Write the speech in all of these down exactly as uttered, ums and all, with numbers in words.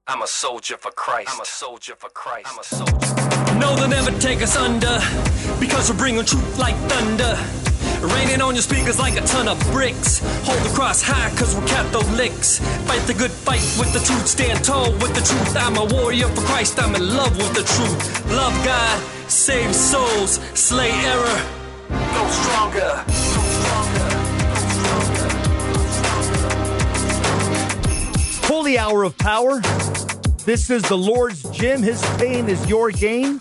I'm a soldier for Christ. I'm a soldier for Christ. I'm a soldier. No, they'll never take us under, because we're bringing truth like thunder. Raining on your speakers like a ton of bricks. Hold the cross high, cause we're Catholics. Fight the good fight with the truth. Stand tall with the truth. I'm a warrior for Christ. I'm in love with the truth. Love God, save souls, slay error. Go stronger. Go stronger. Holy hour of power. This is the Lord's gym. His pain is your gain.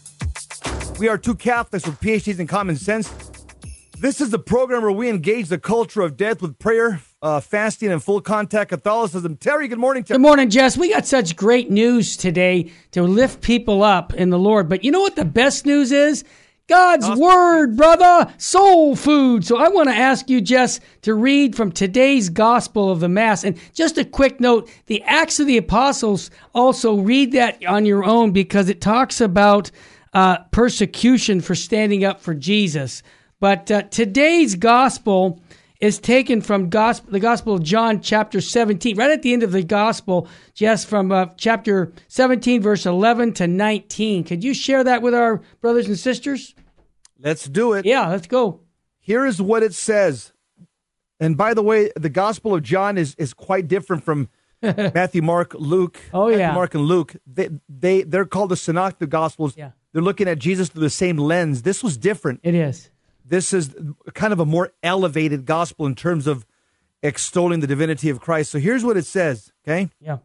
We are two Catholics with P H Ds in common sense. This is the program where we engage the culture of death with prayer, uh, fasting, and full contact Catholicism. Terry, good morning. Terry. Good morning, Jess. We got such great news today to lift people up in the Lord. But you know what the best news is? God's awesome. Word, brother, soul food. So I want to ask you, Jess, to read from today's Gospel of the Mass. And just a quick note, the Acts of the Apostles, also read that on your own, because it talks about uh, persecution for standing up for Jesus. But uh, today's Gospel is taken from gospel, the Gospel of John, chapter seventeen, right at the end of the Gospel, Jess, from uh, chapter seventeen, verse eleven to nineteen. Could you share that with our brothers and sisters? Let's do it. Yeah, let's go. Here is what it says. And by the way, the Gospel of John is, is quite different from Matthew, Mark, Luke. Oh, yeah. Matthew, Mark, and Luke. They, they, they're called the Synoptic Gospels. Yeah. They're looking at Jesus through the same lens. This was different. It is. This is kind of a more elevated gospel in terms of extolling the divinity of Christ. So here's what it says, okay? Yeah.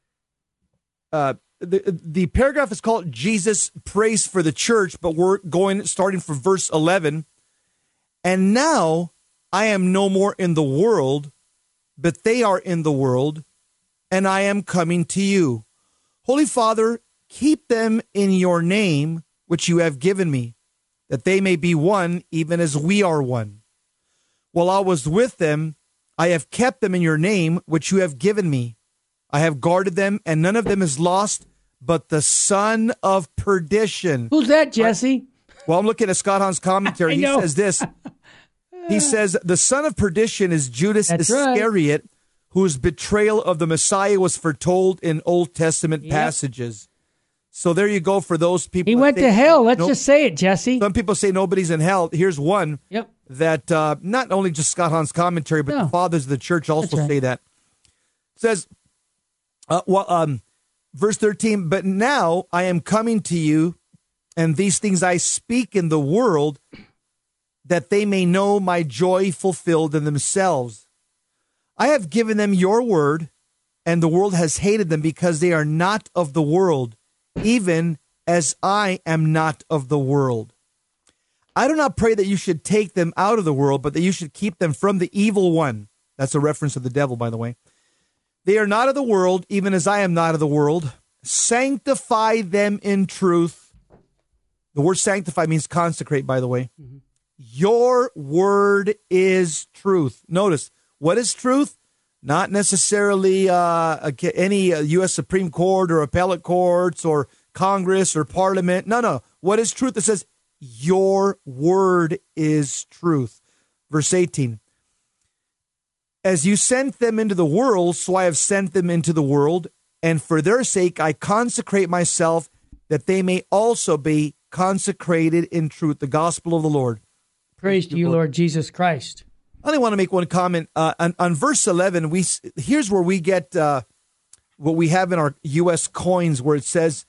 Uh, the the paragraph is called Jesus Prays for the Church, but we're going starting from verse eleven. And now I am no more in the world, but they are in the world, and I am coming to you. Holy Father, keep them in your name, which you have given me, that they may be one, even as we are one. While I was with them, I have kept them in your name, which you have given me. I have guarded them, and none of them is lost, but the son of perdition. Who's that, Jesse? Well, I'm looking at Scott Hahn's commentary. He know. says this. He says, the son of perdition is Judas That's Iscariot, right. whose betrayal of the Messiah was foretold in Old Testament Yep. passages. So there you go for those people. He went think, to hell. Let's nope. just say it, Jesse. Some people say nobody's in hell. Here's one Yep. that uh, not only just Scott Hahn's commentary, but No. the fathers of the church also That's right. say that. It says, uh, well, um, verse thirteen, but now I am coming to you, and these things I speak in the world, that they may know my joy fulfilled in themselves. I have given them your word, and the world has hated them because they are not of the world, even as I am not of the world. I do not pray that you should take them out of the world, but that you should keep them from the evil one. That's a reference to the devil, by the way. They are not of the world, even as I am not of the world. Sanctify them in truth. The word sanctify means consecrate, by the way. Mm-hmm. Your word is truth. Notice, what is truth? Not necessarily uh, any U S Supreme Court or appellate courts or Congress or Parliament. No, no. What is truth? It says, your word is truth. Verse eighteen. As you sent them into the world, so I have sent them into the world, and for their sake I consecrate myself, that they may also be consecrated in truth. The gospel of the Lord. Praise to you, Lord Jesus Christ. I only want to make one comment uh, on, on verse eleven. We here's where we get uh, what we have in our U S coins, where it says,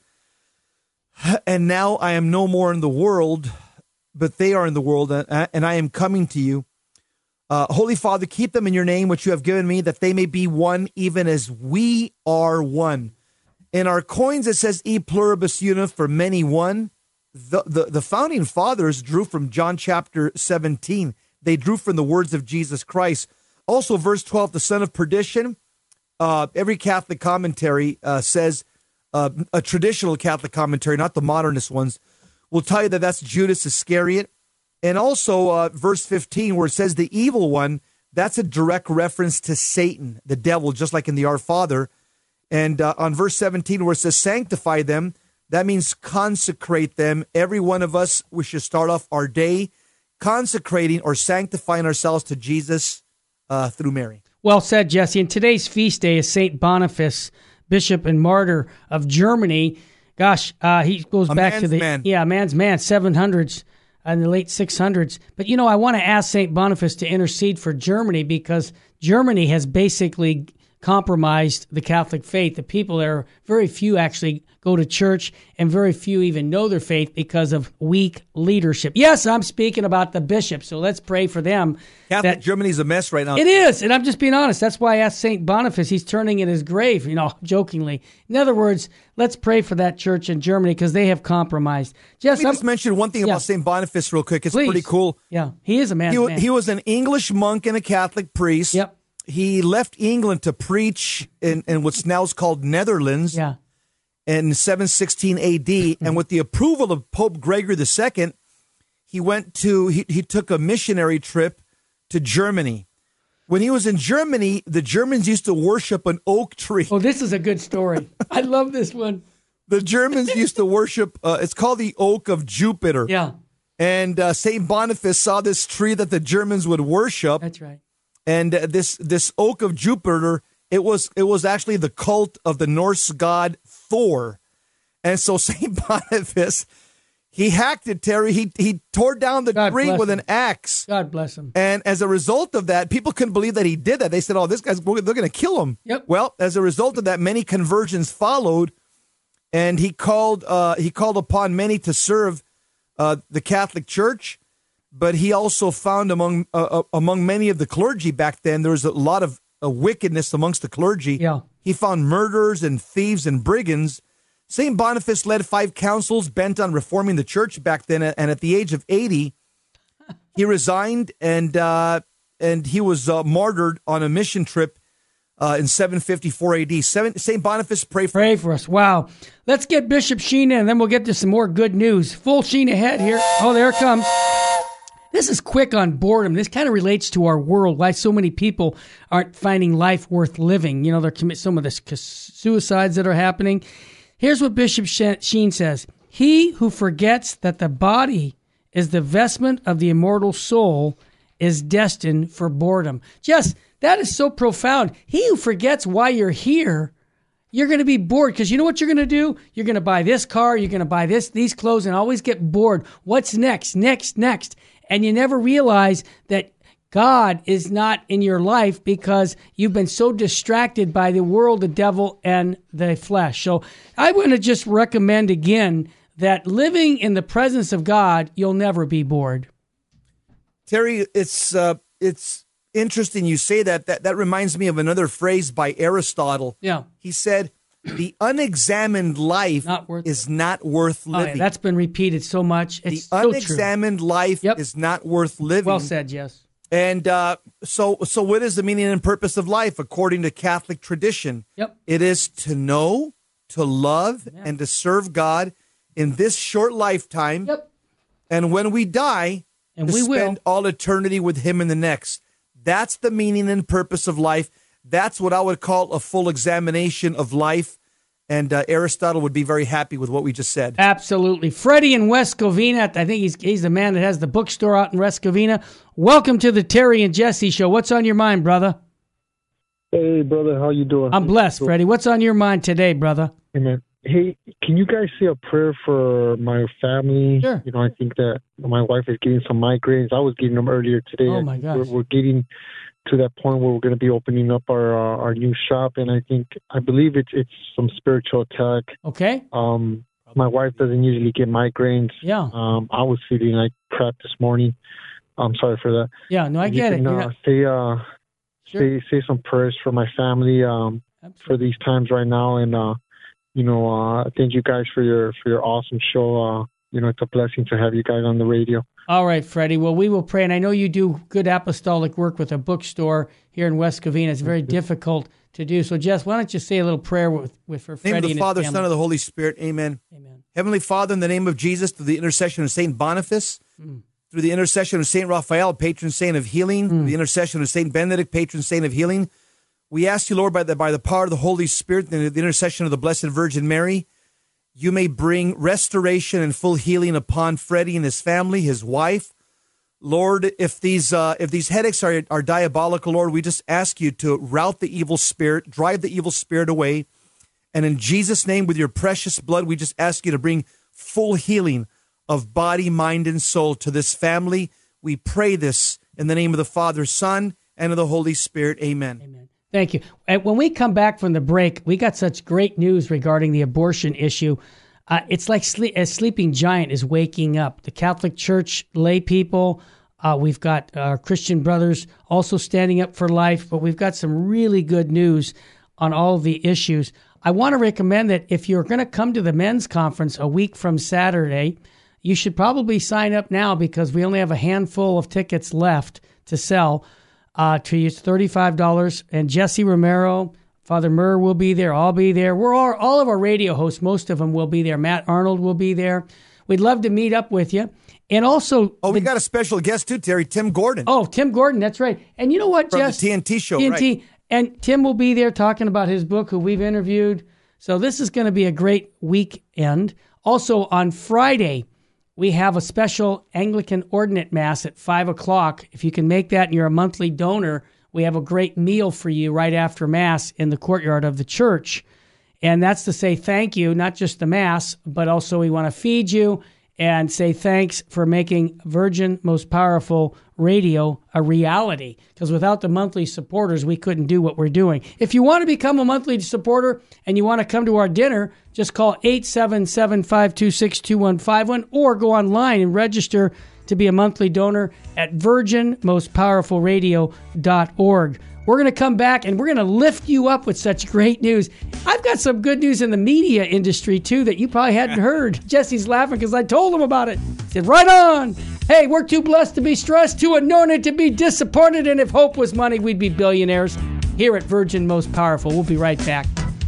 "And now I am no more in the world, but they are in the world, and, and I am coming to you. Uh, Holy Father, keep them in your name, which you have given me, that they may be one, even as we are one." In our coins, it says "E pluribus unum," for many one. The, the the founding fathers drew from John chapter seventeen. They drew from the words of Jesus Christ. Also, verse twelve, the son of perdition. Uh, every Catholic commentary uh, says, uh, a traditional Catholic commentary, not the modernist ones, will tell you that that's Judas Iscariot. And also uh, verse fifteen, where it says the evil one, that's a direct reference to Satan, the devil, just like in the Our Father. And uh, on verse seventeen, where it says sanctify them, that means consecrate them. Every one of us, we should start off our day consecrating or sanctifying ourselves to Jesus uh, through Mary. Well said, Jesse. And today's feast day is Saint Boniface, bishop and martyr of Germany. Gosh, uh, he goes A back man's to the man. yeah, man's man, seven hundreds and the late six hundreds. But you know, I want to ask Saint Boniface to intercede for Germany because Germany has basically compromised the Catholic faith. The people there, very few actually go to church, and very few even know their faith because of weak leadership. Yes, I'm speaking about the bishops, so let's pray for them. Catholic that- Germany's a mess right now. It is, and I'm just being honest. That's why I asked Saint Boniface. He's turning in his grave, you know, jokingly. In other words, let's pray for that church in Germany because they have compromised. Just, Let me just mention one thing Yeah. about Saint Boniface real quick. It's Please. pretty cool. Yeah, he is a man's He, wa- man. he was an English monk and a Catholic priest. Yep. He left England to preach in, in what's now is called Netherlands Yeah. in seven sixteen A D. And with the approval of Pope Gregory the Second, he went to he, he took a missionary trip to Germany. When he was in Germany, the Germans used to worship an oak tree. Oh, this is a good story. I love this one. The Germans used to worship. Uh, it's called the Oak of Jupiter. Yeah, And uh, Saint Boniface saw this tree that the Germans would worship. that's right. And uh, this this Oak of Jupiter, it was it was actually the cult of the Norse god Thor. And so Saint Boniface, he hacked it, Terry. He he tore down the God tree bless with him. an axe. God bless him. And as a result of that, people couldn't believe that he did that. They said, "Oh, this guy's they're going to kill him." Yep. Well, as a result of that, many conversions followed, and he called uh, he called upon many to serve uh, the Catholic Church. But he also found among uh, uh, among many of the clergy back then, there was a lot of uh, wickedness amongst the clergy. Yeah. He found murderers and thieves and brigands. Saint Boniface led five councils bent on reforming the church back then, and at the age of eighty, he resigned and uh, and he was uh, martyred on a mission trip uh, in seven fifty-four A D. Saint Boniface, pray for Pray for us. Wow. Let's get Bishop Sheen in, and then we'll get to some more good news. Full Sheen ahead here. Oh, there it comes. This is quick on boredom. This kind of relates to our world, why so many people aren't finding life worth living. You know, they're commit some of the suicides that are happening. Here's what Bishop Sheen says. He who forgets that the body is the vestment of the immortal soul is destined for boredom. Just, that is so profound. He who forgets why you're here, you're going to be bored because you know what you're going to do? You're going to buy this car, you're going to buy this, these clothes, and always get bored. What's next? Next, next. And you never realize that God is not in your life because you've been so distracted by the world, the devil, and the flesh. So I want to just recommend again that living in the presence of God, you'll never be bored. Terry, it's uh, it's interesting you say that. That that reminds me of another phrase by Aristotle. Yeah. He said, "The unexamined life Not worth is not worth Oh, yeah, living." that's been repeated so much. the It's so true. unexamined life Yep. is not worth living. Well said, yes. And uh, so, so what is the meaning and purpose of life according to Catholic tradition? Yep. It is to know, to love, and to serve God in this short lifetime. Yep. And when we die, And to we will. spend all eternity with Him in the next. That's the meaning and purpose of life. That's what I would call a full examination of life. And uh, Aristotle would be very happy with what we just said. Absolutely. Freddie in West Covina, I think he's he's the man that has the bookstore out in West Covina. Welcome to the Terry and Jesse Show. What's on your mind, brother? Hey, brother, how you doing? I'm blessed, Freddie. What's on your mind today, brother? Hey, man. Hey, can you guys say a prayer for my family? Sure. You know, I think that my wife is getting some migraines. I was getting them earlier today. Oh, I my think gosh. We're, we're getting to that point where we're going to be opening up our uh, our new shop, and I think I believe it's it's some spiritual attack. Okay. Um, my wife doesn't usually get migraines. Yeah. Um, I was feeling like crap this morning. I'm sorry for that. Yeah, no, I You get it. can, You're uh, not- say uh, Sure. say say some prayers for my family um, Absolutely. for these times right now, and uh, you know, uh, thank you guys for your for your awesome show. Uh, you know, it's a blessing to have you guys on the radio. All right, Freddie. Well, we will pray. And I know you do good apostolic work with a bookstore here in West Covina. It's very difficult to do. So, Jess, why don't you say a little prayer with, with for In the Freddie name of the and Father, his family? Son, and the Holy Spirit. Amen. Amen. Heavenly Father, in the name of Jesus, through the intercession of Saint Boniface, Mm. through the intercession of Saint Raphael, patron saint of healing, Mm. through the intercession of Saint Benedict, patron saint of healing, we ask you, Lord, by the, by the power of the Holy Spirit and the intercession of the Blessed Virgin Mary, you may bring restoration and full healing upon Freddie and his family, his wife. Lord, if these uh, if these headaches are, are diabolical, Lord, we just ask you to rout the evil spirit, drive the evil spirit away, And in Jesus' name, with your precious blood, we just ask you to bring full healing of body, mind, and soul to this family. We pray this in the name of the Father, Son, and of the Holy Spirit. Amen. Amen. Thank you. And when we come back from the break, we got such great news regarding the abortion issue. Uh, it's like sleep, a sleeping giant is waking up. The Catholic Church lay people, uh, we've got our Christian brothers also standing up for life, but we've got some really good news on all of the issues. I want to recommend that if you're going to come to the men's conference a week from Saturday, you should probably sign up now because we only have a handful of tickets left to sell. Uh, to use thirty-five dollars, and Jesse Romero, Father Murr will be there. I'll be there. We're all, all of our radio hosts, most of them will be there. Matt Arnold will be there. We'd love to meet up with you. And also, oh, we the, got a special guest too, Terry, Tim Gordon. Oh, Tim Gordon, that's right. And you know what, From Jess? the T N T show, T N T, right? And Tim will be there talking about his book, who we've interviewed. So this is going to be a great weekend. Also on Friday, we have a special Anglican Ordinate Mass at five o'clock. If you can make that and you're a monthly donor, we have a great meal for you right after Mass in the courtyard of the church. And that's to say thank you, not just the Mass, but also we want to feed you and say thanks for making Virgin Most Powerful Radio a reality. Because without the monthly supporters, we couldn't do what we're doing. If you want to become a monthly supporter and you want to come to our dinner, just call eight seven seven, five two six, two one five one or go online and register to be a monthly donor at virgin most powerful radio dot org. We're going to come back and we're going to lift you up with such great news. I've got some good news in the media industry, too, that you probably hadn't heard. Jesse's laughing because I told him about it. He said, right on. Hey, we're too blessed to be stressed, too anointed to be disappointed, and if hope was money, we'd be billionaires. Here at Virgin Most Powerful. We'll be right back.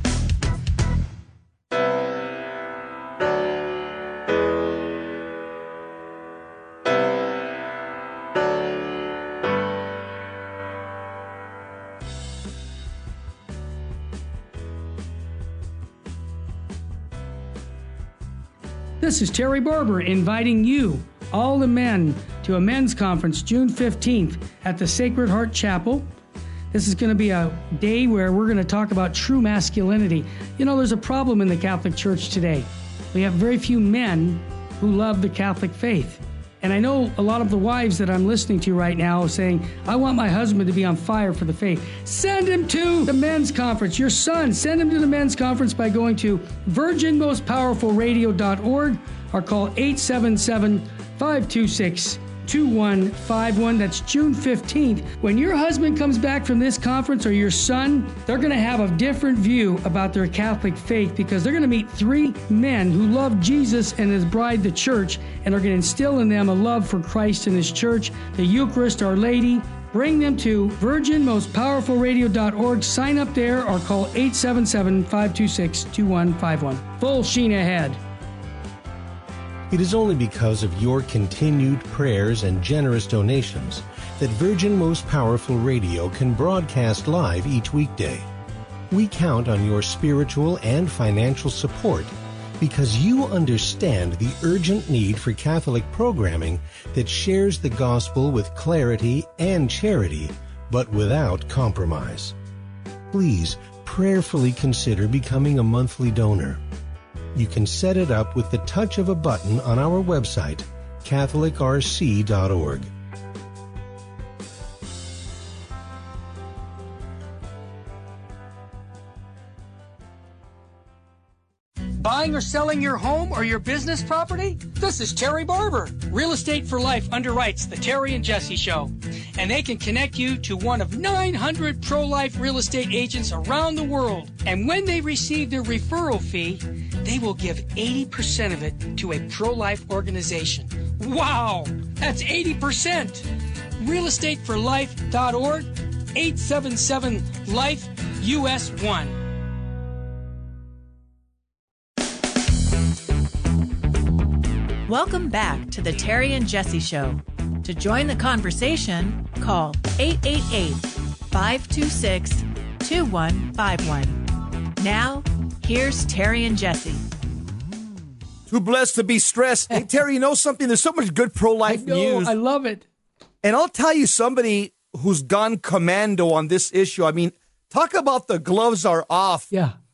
This is Terry Barber inviting you, all the men, to a men's conference June fifteenth at the Sacred Heart Chapel. This is going to be a day where we're going to talk about true masculinity. You know, there's a problem in the Catholic Church today. We have very few men who love the Catholic faith. And I know a lot of the wives that I'm listening to right now are saying, I want my husband to be on fire for the faith. Send him to the men's conference. Your son, send him to the men's conference by going to virgin most powerful radio dot org or call eight seven seven, five two six, two one five one. That's June fifteenth. When your husband comes back from this conference or your son, they're going to have a different view about their Catholic faith because they're going to meet three men who love Jesus and his bride, the church, and are going to instill in them a love for Christ and his church, the Eucharist, Our Lady. Bring them to virgin most powerful radio dot org. Sign up there or call eight seven seven, five two six, two one five one. Full sheen ahead. It is only because of your continued prayers and generous donations that Virgin Most Powerful Radio can broadcast live each weekday. We count on your spiritual and financial support because you understand the urgent need for Catholic programming that shares the gospel with clarity and charity, but without compromise. Please prayerfully consider becoming a monthly donor. You can set it up with the touch of a button on our website, catholic r c dot org. Buying or selling your home or your business property? This is Terry Barber. Real Estate for Life underwrites the Terry and Jesse Show. And they can connect you to one of nine hundred pro-life real estate agents around the world. And when they receive their referral fee, they will give eighty percent of it to a pro-life organization. Wow! That's eighty percent! real estate for life dot org, eight seven seven, life, U S one. Welcome back to the Terry and Jesse Show. To join the conversation, call eight eight eight, five two six, two one five one. Now, here's Terry and Jesse. Too blessed to be stressed. Hey, Terry, you know something? There's so much good pro-life I know, news. I love it. And I'll tell you somebody who's gone commando on this issue. I mean, talk about the gloves are off. Yeah.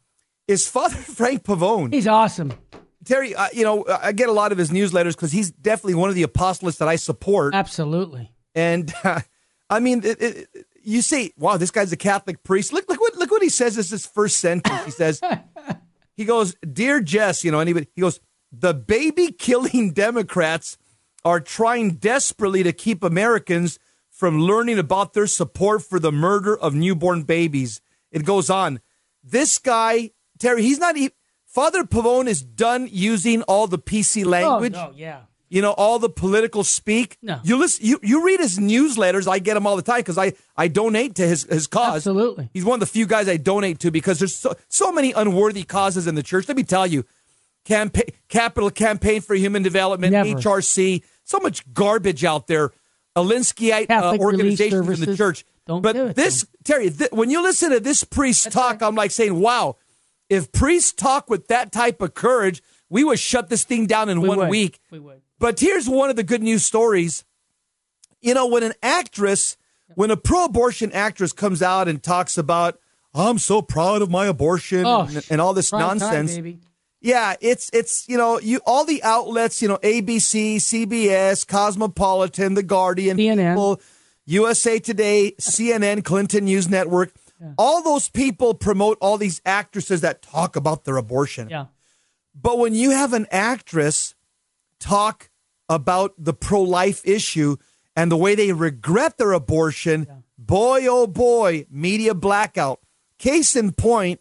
is Father Frank Pavone. He's awesome. Terry, uh, you know, I get a lot of his newsletters because he's definitely one of the apostolates that I support. Absolutely. And uh, I mean, it, it, you say, wow, this guy's a Catholic priest. Look, look what, look what he says. This is his first sentence. He says, he goes, "Dear Jess," you know, anybody, he goes, "The baby killing Democrats are trying desperately to keep Americans from learning about their support for the murder of newborn babies." It goes on. This guy, Terry, he's not even, Father Pavone is done using all the P C language. Oh, no, yeah. You know, all the political speak. No. You listen, you, you read his newsletters. I get them all the time because I, I donate to his, his cause. Absolutely. He's one of the few guys I donate to because there's so, so many unworthy causes in the church. Let me tell you, campaign, Capital Campaign for Human Development, Never. H R C, so much garbage out there. Alinskyite uh, organizations in the church. Don't but do it, this, Terry, th- when you listen to this priest That's talk, right. I'm like saying, wow, if priests talk with that type of courage, we would shut this thing down in We one would. week. We would. But here's one of the good news stories. You know, when an actress, when a pro-abortion actress comes out and talks about, "I'm so proud of my abortion," Oh, and, and all this prime time, nonsense. baby. Yeah, it's, it's you know, you all the outlets, you know, A B C, C B S, Cosmopolitan, The Guardian, C N N. People, U S A Today, C N N, Clinton News Network. Yeah. All those people promote all these actresses that talk about their abortion. Yeah. But when you have an actress talk about the pro-life issue and the way they regret their abortion, yeah. boy, oh boy, media blackout. Case in point,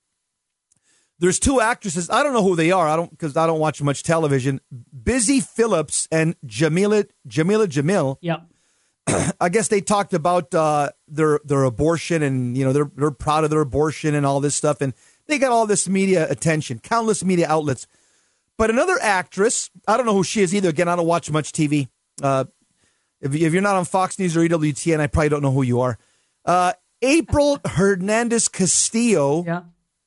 there's two actresses. I don't know who they are. I don't because I don't watch much television. Busy Phillips and Jamila Jamila Jamil. Yep. I guess they talked about uh, their their abortion and you know they're they're proud of their abortion and all this stuff and they got all this media attention, countless media outlets. But another actress, I don't know who she is either. Again, I don't watch much T V. Uh, if, if you're not on Fox News or E W T N, I probably don't know who you are. Uh, April Hernandez Castillo. Yeah.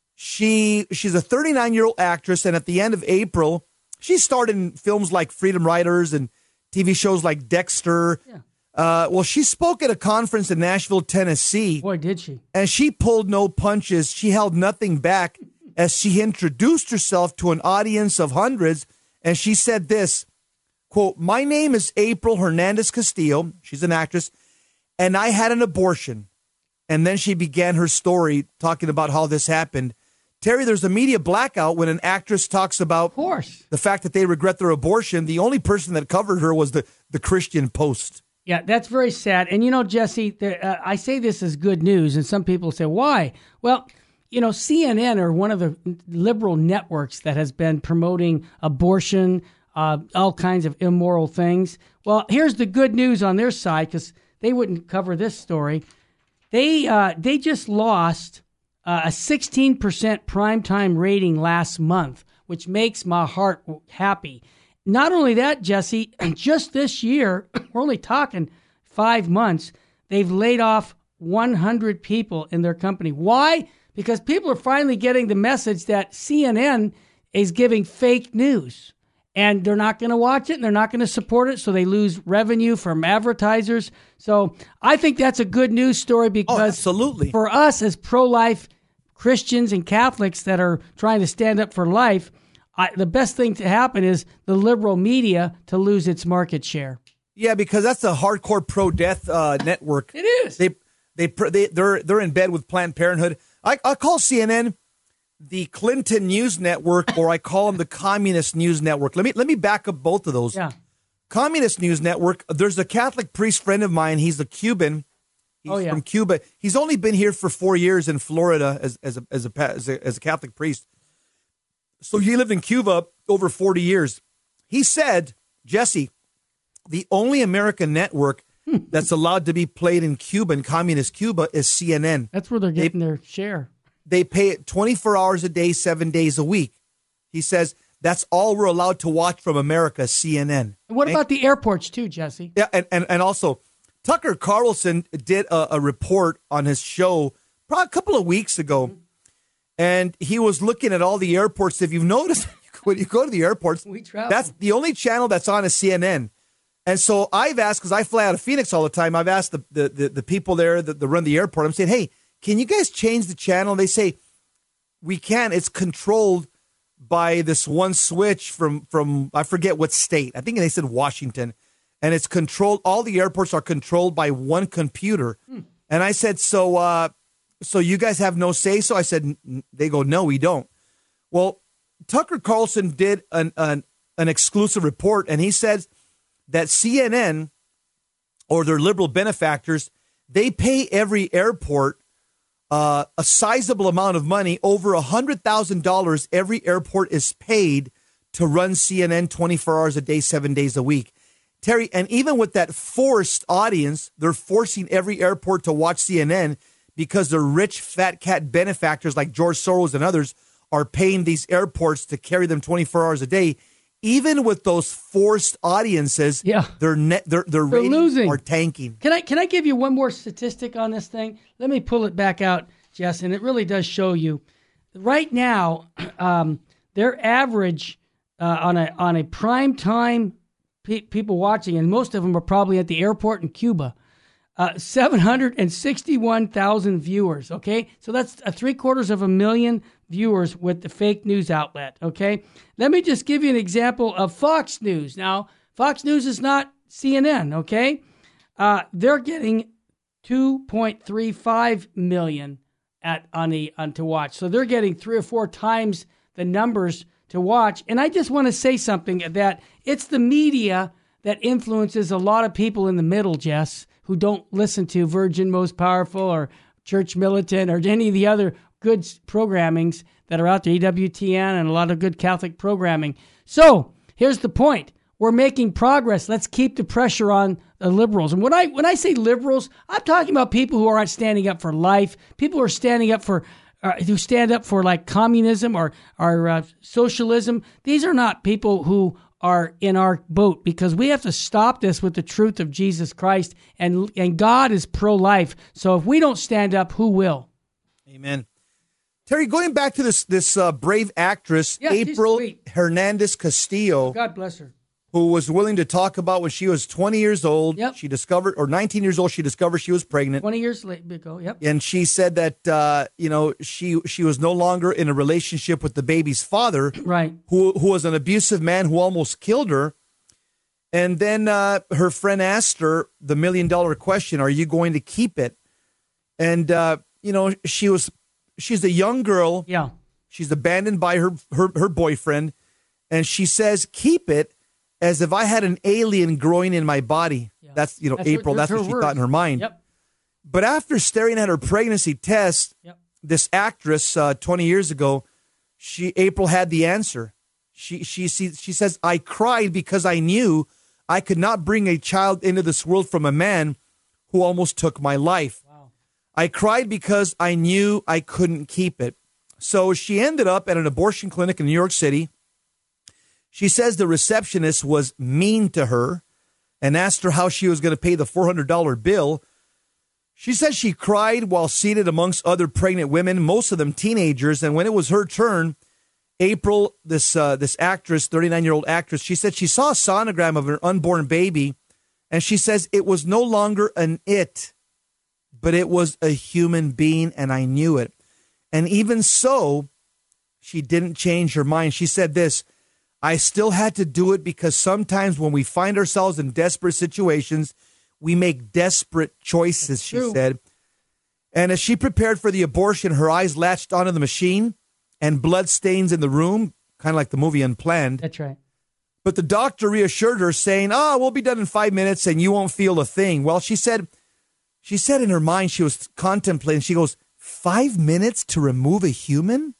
She she's a thirty-nine-year-old actress, and at the end of April, she starred in films like Freedom Writers and T V shows like Dexter. Yeah. Uh, well, she spoke at a conference in Nashville, Tennessee. Boy, did she. And she pulled no punches. She held nothing back as she introduced herself to an audience of hundreds. And she said this, quote, "My name is April Hernandez Castillo." She's an actress. "And I had an abortion." And then she began her story talking about how this happened. Terry, there's a media blackout when an actress talks about Of course. the fact that they regret their abortion. The only person that covered her was the, the Christian Post. Yeah, that's very sad. And, you know, Jesse, the, uh, I say this as good news, and some people say, why? Well, you know, C N N are one of the liberal networks that has been promoting abortion, uh, all kinds of immoral things. Well, here's the good news on their side, because they wouldn't cover this story. They uh, they just lost uh, a sixteen percent primetime rating last month, which makes my heart happy. Not only that, Jesse, just this year, we're only talking five months, they've laid off one hundred people in their company. Why? Because people are finally getting the message that C N N is giving fake news. And they're not going to watch it, and they're not going to support it, so they lose revenue from advertisers. So I think that's a good news story because oh, absolutely. For us as pro-life Christians and Catholics that are trying to stand up for life, I, the best thing to happen is the liberal media to lose its market share. Yeah, because that's a hardcore pro-death uh, network. It is. They they they they're they're in bed with Planned Parenthood. I I call C N N the Clinton News Network, or I call them the Communist News Network. Let me let me back up both of those. Yeah. Communist News Network. There's a Catholic priest friend of mine. He's a Cuban. He's oh, yeah. from Cuba. He's only been here for four years in Florida as as a as a as a, as a Catholic priest. So he lived in Cuba over forty years. He said, Jesse, the only American network that's allowed to be played in Cuba, in communist Cuba, is C N N. That's where they're getting they, their share. They pay it twenty-four hours a day, seven days a week. He says that's all we're allowed to watch from America, C N N. And what okay? about the airports too, Jesse? Yeah, and, and, and also Tucker Carlson did a, a report on his show probably a couple of weeks ago, and he was looking at all the airports. If you've noticed, when you go to the airports, we travel. That's the only channel that's on is C N N. And so I've asked, because I fly out of Phoenix all the time, I've asked the, the, the, the people there that, that run the airport, I'm saying, hey, can you guys change the channel? And they say, we can. It's controlled by this one switch from, from, I forget what state. I think they said Washington. And it's controlled, all the airports are controlled by one computer. Hmm. And I said, so, uh, so you guys have no say? So I said, they go, no, we don't. Well, Tucker Carlson did an, an, an exclusive report, and he says that C N N, or their liberal benefactors, they pay every airport uh, a sizable amount of money, over one hundred thousand dollars every airport is paid to run C N N twenty-four hours a day, seven days a week. Terry, and even with that forced audience, they're forcing every airport to watch C N N because the rich fat cat benefactors like George Soros and others are paying these airports to carry them twenty-four hours a day. Even with those forced audiences, yeah. their net, their, their They're ratings losing. are tanking. Can I can I give you one more statistic on this thing? Let me pull it back out, Jess, and it really does show you. Right now, um, their average uh, on a on a prime time pe- people watching, and most of them are probably at the airport in Cuba, uh, seven hundred sixty-one thousand viewers. Okay, so that's a three quarters of a million viewers with the fake news outlet. Okay, let me just give you an example of Fox News. Now, Fox News is not C N N. Okay, uh, they're getting two point three five million at on the on to watch. So they're getting three or four times the numbers to watch. And I just want to say something that it's the media that influences a lot of people in the middle, Jess, who don't listen to Virgin Most Powerful or Church Militant or any of the other good programmings that are out there, E W T N and a lot of good Catholic programming. So here's the point. We're making progress. Let's keep the pressure on the liberals. And when I when I say liberals, I'm talking about people who aren't standing up for life, people who are standing up for, uh, who stand up for like communism or, or uh, socialism. These are not people who are in our boat, because we have to stop this with the truth of Jesus Christ, and and God is pro-life. So if we don't stand up, who will? Amen. Terry, going back to this this uh, brave actress, yeah, April Hernandez Castillo. God bless her. Who was willing to talk about when she was twenty years old. Yep. She discovered, or nineteen years old, she discovered she was pregnant. twenty years ago, yep. And she said that, uh, you know, she she was no longer in a relationship with the baby's father. Right. Who, who was an abusive man who almost killed her. And then uh, her friend asked her the million dollar question, are you going to keep it? And, uh, you know, she was, she's a young girl. Yeah. She's abandoned by her, her, her boyfriend. And she says, keep it. As if I had an alien growing in my body. Yeah. That's, you know, that's April, what, that's what she words. thought in her mind. Yep. But after staring at her pregnancy test, yep. this actress uh, twenty years ago, she April had the answer. She, she, she, she says, I cried because I knew I could not bring a child into this world from a man who almost took my life. Wow. I cried because I knew I couldn't keep it. So she ended up at an abortion clinic in New York City. She says the receptionist was mean to her and asked her how she was going to pay the four hundred dollars bill. She says she cried while seated amongst other pregnant women, most of them teenagers. And when it was her turn, April, this uh, this actress, thirty-nine-year-old actress, she said she saw a sonogram of her unborn baby. And she says it was no longer an it, but it was a human being, and I knew it. And even so, she didn't change her mind. She said this, I still had to do it because sometimes when we find ourselves in desperate situations, we make desperate choices, she said. And as she prepared for the abortion, her eyes latched onto the machine and blood stains in the room, kind of like the movie Unplanned. That's right. But the doctor reassured her, saying, oh, we'll be done in five minutes and you won't feel a thing. Well, she said, she said in her mind, she was contemplating, she goes, five minutes to remove a human?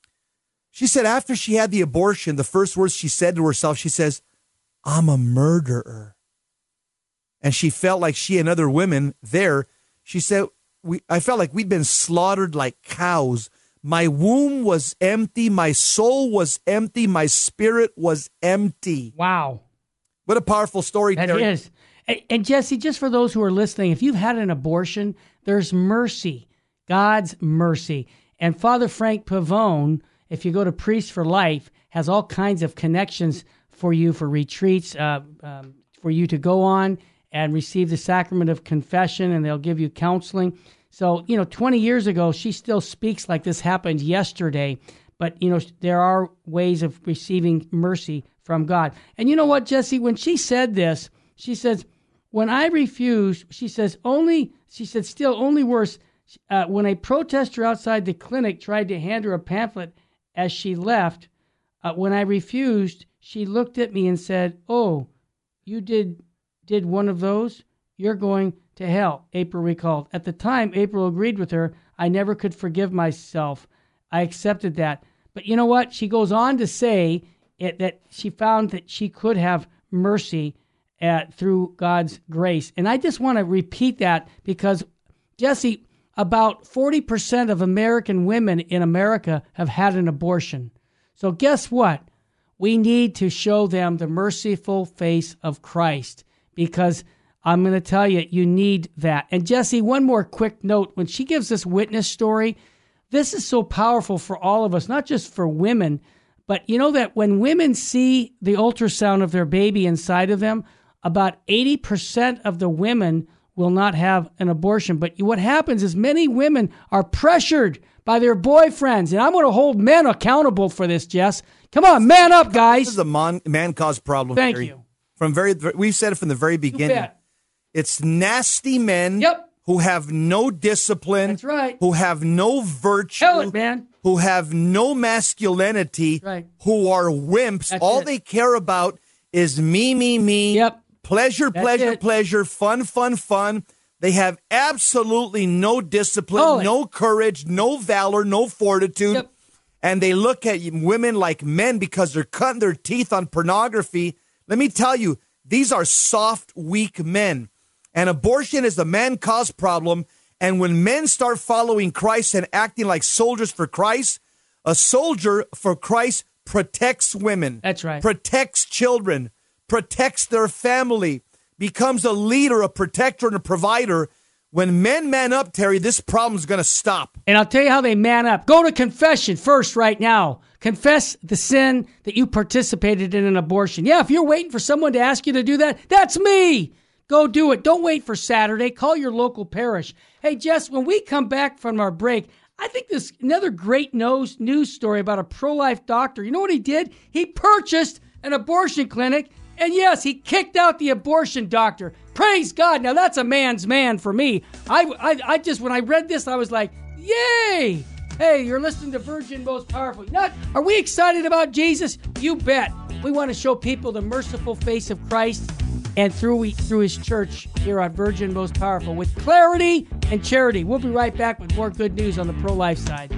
She said after she had the abortion, the first words she said to herself, she says, I'm a murderer. And she felt like she and other women there, she said, we, I felt like we'd been slaughtered like cows. My womb was empty. My soul was empty. My spirit was empty. Wow. What a powerful story, That Terry. is. And, and Jesse, just for those who are listening, if you've had an abortion, there's mercy, God's mercy. And Father Frank Pavone, if you go to Priest for Life, has all kinds of connections for you for retreats, uh, um, for you to go on and receive the sacrament of confession, and they'll give you counseling. So, you know, twenty years ago, she still speaks like this happened yesterday. But, you know, there are ways of receiving mercy from God. And you know what, Jesse? When she said this, she says, when I refused, she says, only, she said, still only worse, uh, when a protester outside the clinic tried to hand her a pamphlet as she left, uh, when I refused, she looked at me and said, oh, you did did one of those? You're going to hell, April recalled. At the time, April agreed with her. I never could forgive myself. I accepted that. But you know what? She goes on to say it, that she found that she could have mercy at, through God's grace. And I just want to repeat that because, Jesse, about forty percent of American women in America have had an abortion. So guess what? We need to show them the merciful face of Christ because I'm going to tell you, you need that. And Jesse, one more quick note. When she gives this witness story, this is so powerful for all of us, not just for women, but you know that when women see the ultrasound of their baby inside of them, about eighty percent of the women will not have an abortion. But what happens is many women are pressured by their boyfriends. And I'm going to hold men accountable for this, Jess. Come on, man up, guys. This is a man, man-caused problem. Thank Terry. you. From very, we've said it from the very beginning. It's nasty men yep. who have no discipline. That's right. Who have no virtue. Tell it, man. Who have no masculinity. Right. Who are wimps. That's All it. they care about is me, me, me. Yep. Pleasure, That's pleasure, it. pleasure. Fun, fun, fun. They have absolutely no discipline, Call it. no courage, no valor, no fortitude. Yep. And they look at women like men because they're cutting their teeth on pornography. Let me tell you, these are soft, weak men. And abortion is a man-caused problem. And when men start following Christ and acting like soldiers for Christ, a soldier for Christ protects women. That's right. Protects children, protects their family, becomes a leader, a protector, and a provider. When men man up, Terry, this problem is going to stop. And I'll tell you how they man up. Go to confession first right now. Confess the sin that you participated in an abortion. Yeah, if you're waiting for someone to ask you to do that, that's me. Go do it. Don't wait for Saturday. Call your local parish. Hey, Jess, when we come back from our break, I think this another great news, news story about a pro-life doctor. You know what he did? He purchased an abortion clinic, and yes, he kicked out the abortion doctor. Praise God. Now, that's a man's man for me. I, I, I just, when I read this, I was like, yay. Hey, you're listening to Virgin Most Powerful. Not, are we excited about Jesus? You bet. We want to show people the merciful face of Christ and through through his church here on Virgin Most Powerful with clarity and charity. We'll be right back with more good news on the pro-life side.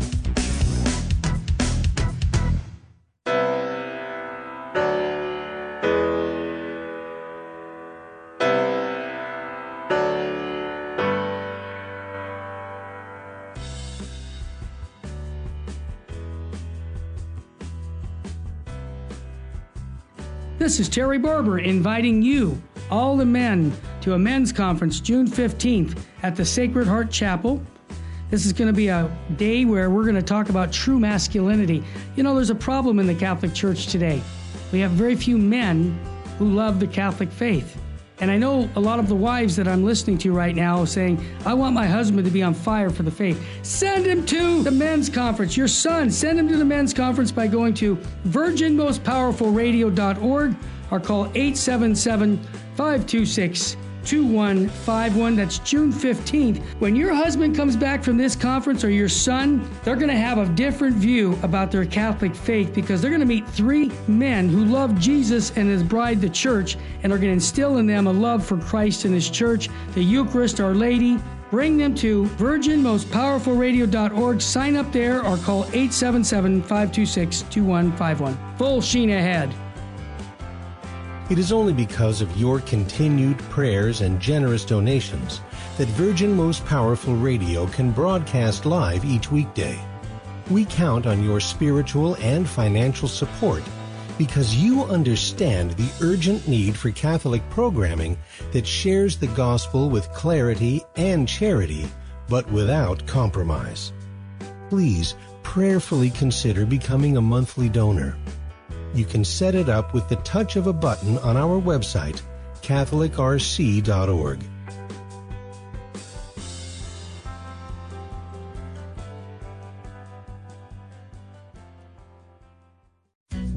This is Terry Barber inviting you, all the men, to a men's conference June fifteenth at the Sacred Heart Chapel. This is going to be a day where we're going to talk about true masculinity. You know, there's a problem in the Catholic Church today. We have very few men who love the Catholic faith. And I know a lot of the wives that I'm listening to right now saying, I want my husband to be on fire for the faith. Send him to the men's conference. Your son, send him to the men's conference by going to virgin most powerful radio dot org or call eight seven seven, five two six, two one five one. That's June fifteenth. When your husband comes back from this conference or your son, they're going to have a different view about their Catholic faith because they're going to meet three men who love Jesus and his bride, the church, and are going to instill in them a love for Christ and his church, the Eucharist, Our Lady. Bring them to virgin most powerful radio dot org. Sign up there or call eight seven seven, five two six, two one five one. Full sheen ahead. It is only because of your continued prayers and generous donations that Virgin Most Powerful Radio can broadcast live each weekday. We count on your spiritual and financial support because you understand the urgent need for Catholic programming that shares the gospel with clarity and charity, but without compromise. Please prayerfully consider becoming a monthly donor. You can set it up with the touch of a button on our website, catholic r c dot org.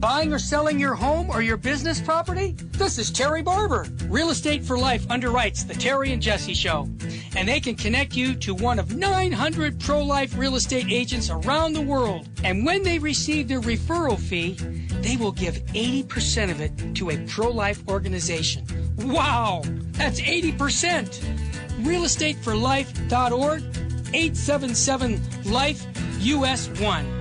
Buying or selling your home or your business property? This is Terry Barber. Real Estate for Life underwrites the Terry and Jesse Show. And they can connect you to one of nine hundred pro-life real estate agents around the world. And when they receive their referral fee, they will give eighty percent of it to a pro-life organization. Wow! That's eighty percent! real estate for life dot org, eight seven seven life U S one.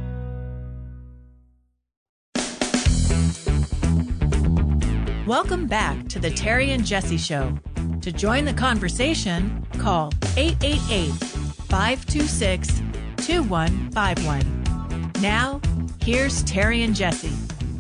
Welcome back to the Terry and Jesse Show. To join the conversation, call eight eight eight, five two six, two one five one. Now, here's Terry and Jesse.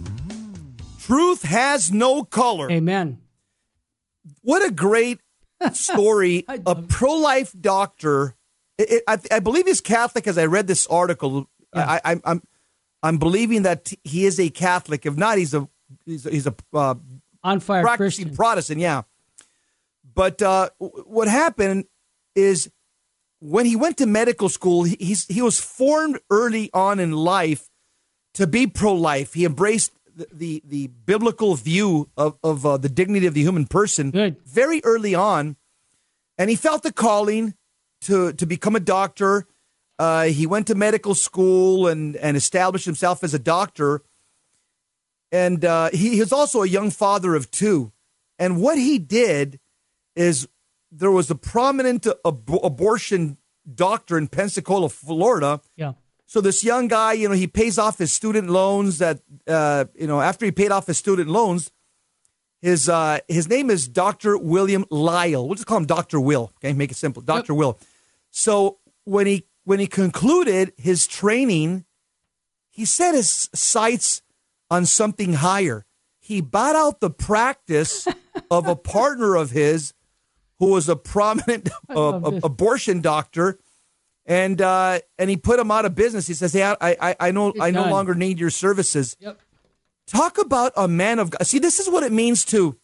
Truth has no color. Amen. What a great story. A pro-life doctor, it, it, I, I believe he's Catholic as I read this article. Yeah. I, I, I'm I'm believing that he is a Catholic. If not, he's a he's a, he's a uh, on fire practicing Christian. Protestant, yeah. But uh, what happened is when he went to medical school, he, he's, he was formed early on in life to be pro-life. He embraced the the, the biblical view of, of uh, the dignity of the human person Good. very early on. And he felt the calling to, to become a doctor. Uh, he went to medical school and, and established himself as a doctor. And uh, he, he was also a young father of two. And what he did is there was a prominent ab- abortion doctor in Pensacola, Florida. Yeah. So this young guy, you know, he pays off his student loans. That uh, you know, after he paid off his student loans, his uh, his name is Doctor William Lyle. We'll just call him Doctor Will. Okay, make it simple, Doctor Yep. Will. So when he when he concluded his training, he set his sights on something higher. He bought out the practice of a partner of his who was a prominent uh, abortion doctor, and uh, and he put him out of business. He says, "Hey, I I, I know I no longer need your services." Yep. Talk about a man of God. See, this is what it means to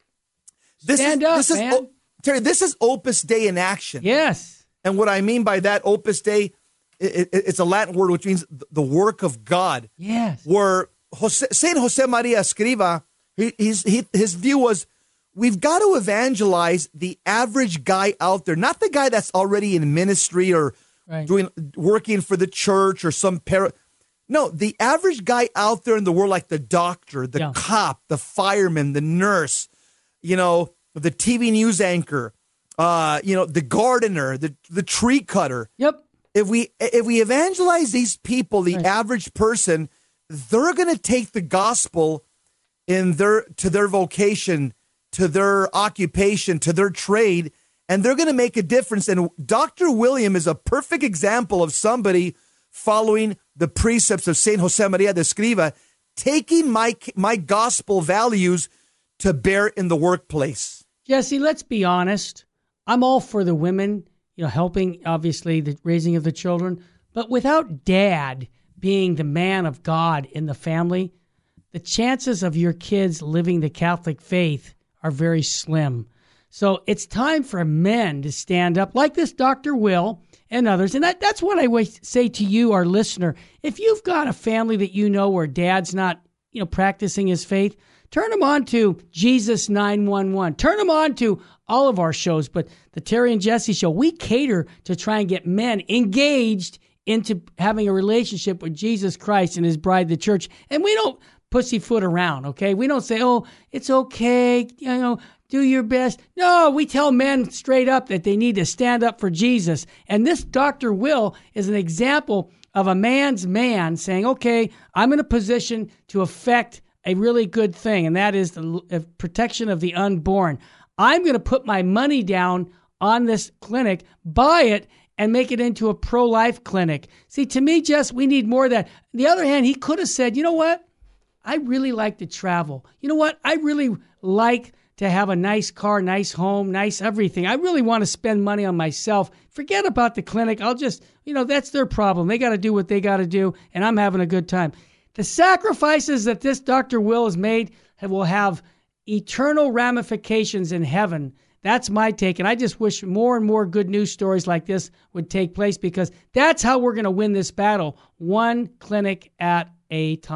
this stand is, up, this is, man. O, Terry, this is Opus Dei in action. Yes. And what I mean by that, Opus Dei, it, it, it's a Latin word which means the work of God. Yes. Where Jose, Saint Jose Maria Escriva, he, he's, he, his view was, we've got to evangelize the average guy out there, not the guy that's already in ministry or right. doing working for the church or some para. No, the average guy out there in the world, like the doctor, the yeah. cop, the fireman, the nurse, you know, the T V news anchor, uh, you know, the gardener, the the tree cutter. Yep. If we if we evangelize these people, the right. average person, they're going to take the gospel in their to their vocation, to their occupation, to their trade, and they're going to make a difference. And Doctor William is a perfect example of somebody following the precepts of Saint Jose Maria de Escriva, taking my my gospel values to bear in the workplace. Jesse, let's be honest. I'm all for the women, you know, helping, obviously, the raising of the children. But without dad being the man of God in the family, the chances of your kids living the Catholic faith are very slim. So it's time for men to stand up, like this Doctor Will and others. And that, that's what I would say to you, our listener. If you've got a family that you know where dad's not, you know, practicing his faith, turn them on to Jesus nine one one. Turn them on to all of our shows. But the Terry and Jesse Show, we cater to try and get men engaged into having a relationship with Jesus Christ and his bride, the church. And we don't pussyfoot around, okay? We don't say, oh, it's okay, you know, do your best. No, we tell men straight up that they need to stand up for Jesus. And this Doctor Will is an example of a man's man saying, okay, I'm in a position to affect a really good thing, and that is the protection of the unborn. I'm going to put my money down on this clinic, buy it, and make it into a pro-life clinic. See, to me, Jess, we need more of that. On the other hand, he could have said, you know what? I really like to travel. You know what? I really like to have a nice car, nice home, nice everything. I really want to spend money on myself. Forget about the clinic. I'll just, you know, that's their problem. They got to do what they got to do, and I'm having a good time. The sacrifices that this Doctor Will has made will have eternal ramifications in heaven. That's my take, and I just wish more and more good news stories like this would take place, because that's how we're going to win this battle, one clinic at a time.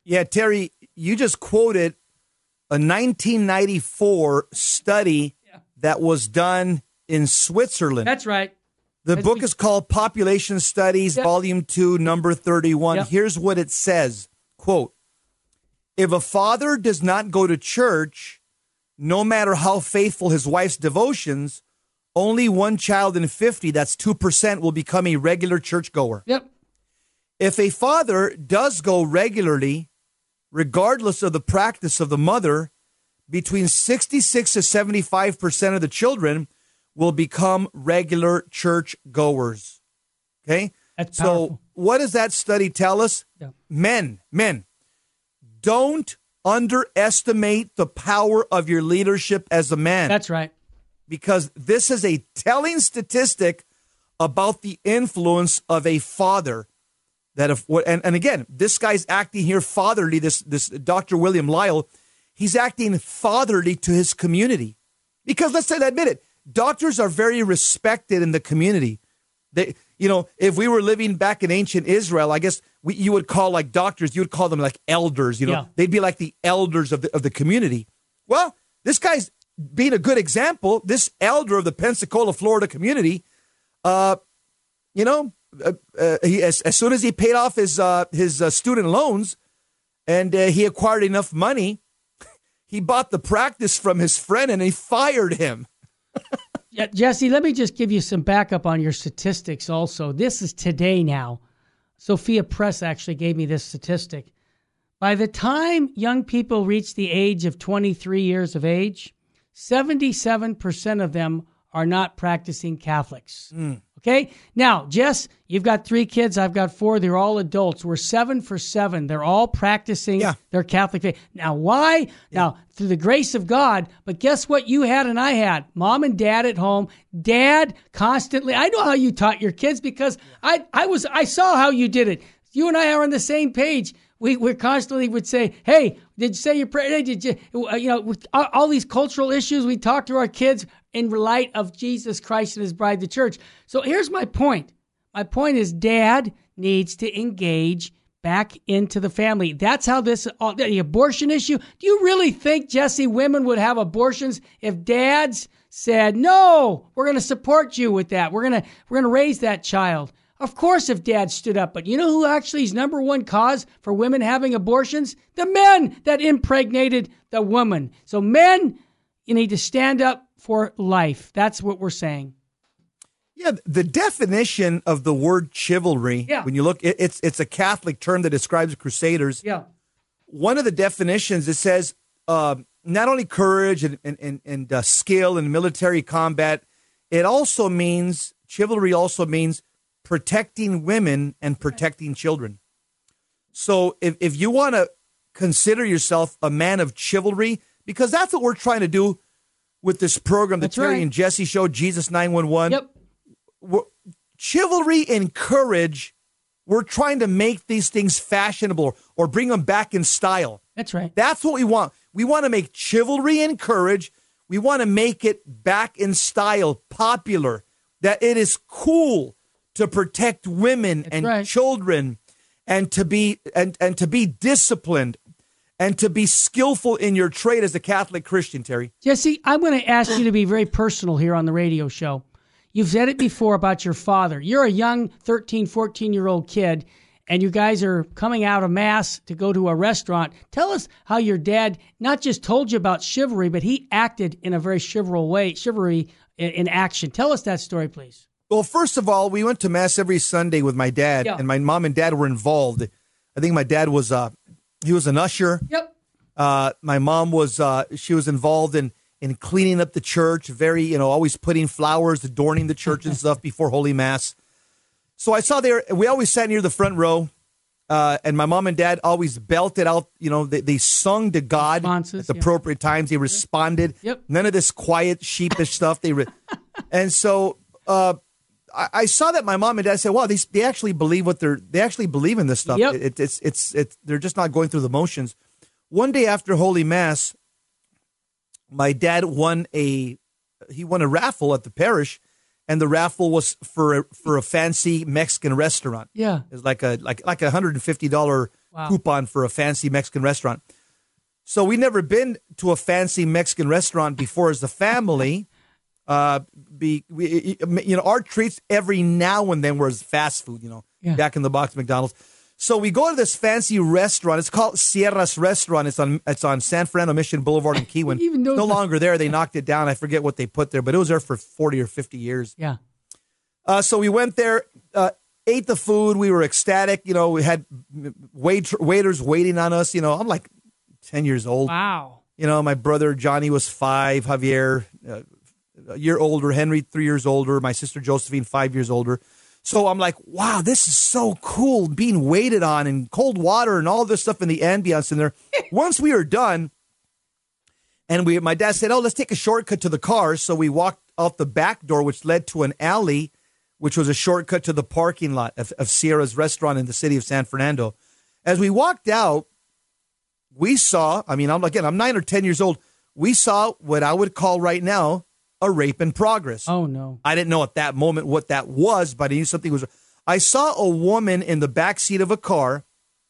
Yeah, Terry, you just quoted a nineteen ninety-four study yeah. that was done in Switzerland. That's right. The That's book we- is called Population Studies, yep. Volume two, Number thirty-one. Yep. Here's what it says, quote, if a father does not go to church, no matter how faithful his wife's devotions, only one child in fifty, that's two percent, will become a regular churchgoer. Yep. If a father does go regularly, regardless of the practice of the mother, between sixty-six to seventy-five percent of the children will become regular church goers. Okay? That's so powerful. What does that study tell us? Yeah. Men, men, don't underestimate the power of your leadership as a man. That's right. Because this is a telling statistic about the influence of a father. That if and, and again, this guy's acting here fatherly, this this Doctor William Lyle, he's acting fatherly to his community. Because let's say, admit it, doctors are very respected in the community. They, you know, if we were living back in ancient Israel, I guess we, you would call like doctors, you would call them like elders, you know, yeah. they'd be like the elders of the, of the community. Well, this guy's being a good example. This elder of the Pensacola, Florida community, uh, you know, uh, uh, he, as, as soon as he paid off his, uh, his uh, student loans and uh, he acquired enough money, he bought the practice from his friend and he fired him. Yeah, Jesse, let me just give you some backup on your statistics also. This is today now. Sophia Press actually gave me this statistic. By the time young people reach the age of twenty-three years of age, seventy-seven percent of them are not practicing Catholics. Mm. Okay? Now, Jess, you've got three kids. I've got four. They're all adults. We're seven for seven. They're all practicing yeah. their Catholic faith. Now, why? Yeah. Now, through the grace of God, but guess what you had and I had? Mom and dad at home. Dad constantly. I know how you taught your kids because I, I was I saw how you did it. You and I are on the same page. We we constantly would say, "Hey, did you say your prayer? Did you, you know, with all, all these cultural issues?" We talk to our kids in light of Jesus Christ and His bride, the church. So here's my point. My point is, Dad needs to engage back into the family. That's how this all, the abortion issue. Do you really think, Jesse, women would have abortions if dads said, "No, we're going to support you with that. We're going to we're going to raise that child"? Of course, if dad stood up. But you know who actually is number one cause for women having abortions? The men that impregnated the woman. So men, you need to stand up for life. That's what we're saying. Yeah, the definition of the word chivalry, yeah. when you look, it, it's it's a Catholic term that describes crusaders. Yeah. One of the definitions, it says uh, not only courage and, and, and, and uh, skill in military combat, it also means, chivalry also means protecting women and protecting children. So if, if you want to consider yourself a man of chivalry, because that's what we're trying to do with this program, the That's Terry right. and Jesse Show, Jesus nine one one. Yep. We're, chivalry and courage, we're trying to make these things fashionable or bring them back in style. That's right. That's what we want. We want to make chivalry and courage, we want to make it back in style, popular, that it is cool to protect women That's and right. children and to be and, and to be disciplined and to be skillful in your trade as a Catholic Christian, Terry. Jesse, I'm going to ask you to be very personal here on the radio show. You've said it before about your father. You're a young thirteen, fourteen-year-old kid, and you guys are coming out of Mass to go to a restaurant. Tell us how your dad not just told you about chivalry, but he acted in a very chivalrous way, chivalry in, in action. Tell us that story, please. Well, first of all, we went to Mass every Sunday with my dad, Yeah. and my mom and dad were involved. I think my dad was uh, he was an usher. Yep. Uh, my mom was uh, she was involved in in cleaning up the church, very, you know, always putting flowers, adorning the church and stuff before Holy Mass. So I saw there, we always sat near the front row, uh, and my mom and dad always belted out, you know, they, they sung to God Responses, at the yeah. appropriate times. They responded. Yep. None of this quiet, sheepish stuff. They re- And so uh, I, I saw that my mom and dad said, wow, they, they actually believe what they're, they actually believe in this stuff. Yep. It, it's, it's, it's, they're just not going through the motions. One day after Holy Mass, my dad won a he won a raffle at the parish, and the raffle was for a, for a fancy Mexican restaurant. Yeah. It's like a like like a hundred and fifty dollar wow. coupon for a fancy Mexican restaurant. So we never been to a fancy Mexican restaurant before as a family. Uh, be we, you know, our treats every now and then was fast food. You know, yeah. Jack in the Box, McDonald's. So we go to this fancy restaurant. It's called Sierra's Restaurant. It's on it's on San Fernando Mission Boulevard in Keywan. Even It's no the- longer there. They knocked it down. I forget what they put there, but it was there for forty or fifty years. Yeah. Uh, so we went there, uh, ate the food. We were ecstatic. You know, we had wait- waiters waiting on us. You know, I'm like ten years old. Wow. You know, my brother Johnny was five, Javier uh, a year older, Henry three years older, my sister Josephine five years older. So I'm like, wow, this is so cool, being waited on and cold water and all this stuff in the ambience in there. Once we were done, and we, my dad said, oh, let's take a shortcut to the car. So we walked out the back door, which led to an alley, which was a shortcut to the parking lot of, of Sierra's Restaurant in the city of San Fernando. As we walked out, we saw, I mean, I'm again, I'm nine or ten years old. We saw what I would call right now a rape in progress. Oh, no. I didn't know at that moment what that was, but I knew something was. I saw a woman in the back seat of a car,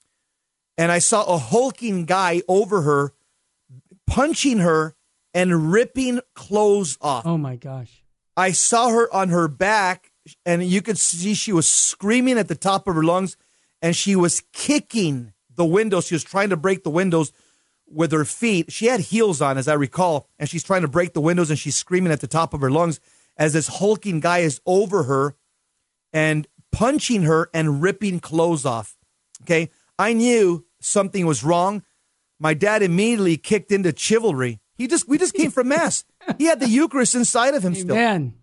and I saw a hulking guy over her, punching her and ripping clothes off. Oh, my gosh. I saw her on her back, and you could see she was screaming at the top of her lungs, and she was kicking the windows. She was trying to break the windows with her feet. She had heels on, as I recall, and she's trying to break the windows, and she's screaming at the top of her lungs as this hulking guy is over her and punching her and ripping clothes off. Okay, I knew something was wrong. My dad immediately kicked into chivalry. He just, we just came from mass. He had the Eucharist inside of him still. Amen.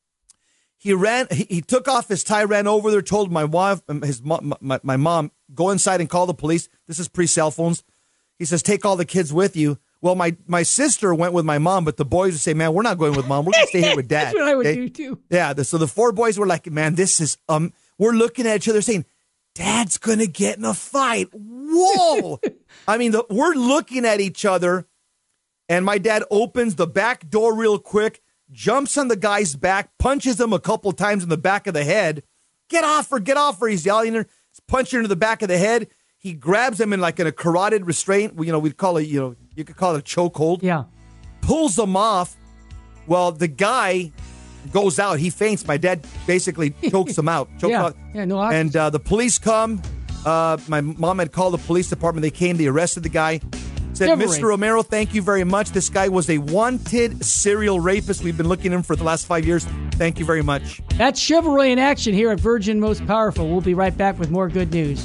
He ran, he, he took off his tie, ran over there, told my wife, his mom, my, my mom, go inside and call the police. This is pre-cell phones. He says, take all the kids with you. Well, my, my sister went with my mom, but the boys would say, man, we're not going with mom. We're going to stay here with dad. That's what I would okay? do, too. Yeah. The, so the four boys were like, man, this is, um, we're looking at each other saying, Dad's going to get in a fight. Whoa. I mean, the, we're looking at each other, and my dad opens the back door real quick, jumps on the guy's back, punches him a couple times in the back of the head. Get off her, get off her. He's yelling her, punching her in the back of the head. He grabs him in like in a carotid restraint. You know, we'd call it, you know, you could call it a chokehold. Yeah. Pulls him off. Well, the guy goes out. He faints. My dad basically chokes him out. Chokes Yeah. out. Yeah, no oxygen. And uh, the police come. Uh, my mom had called the police department. They came. They arrested the guy. Said, Chivalry. Mister Romero, thank you very much. This guy was a wanted serial rapist. We've been looking at him for the last five years. Thank you very much. That's chivalry in action here at Virgin Most Powerful. We'll be right back with more good news.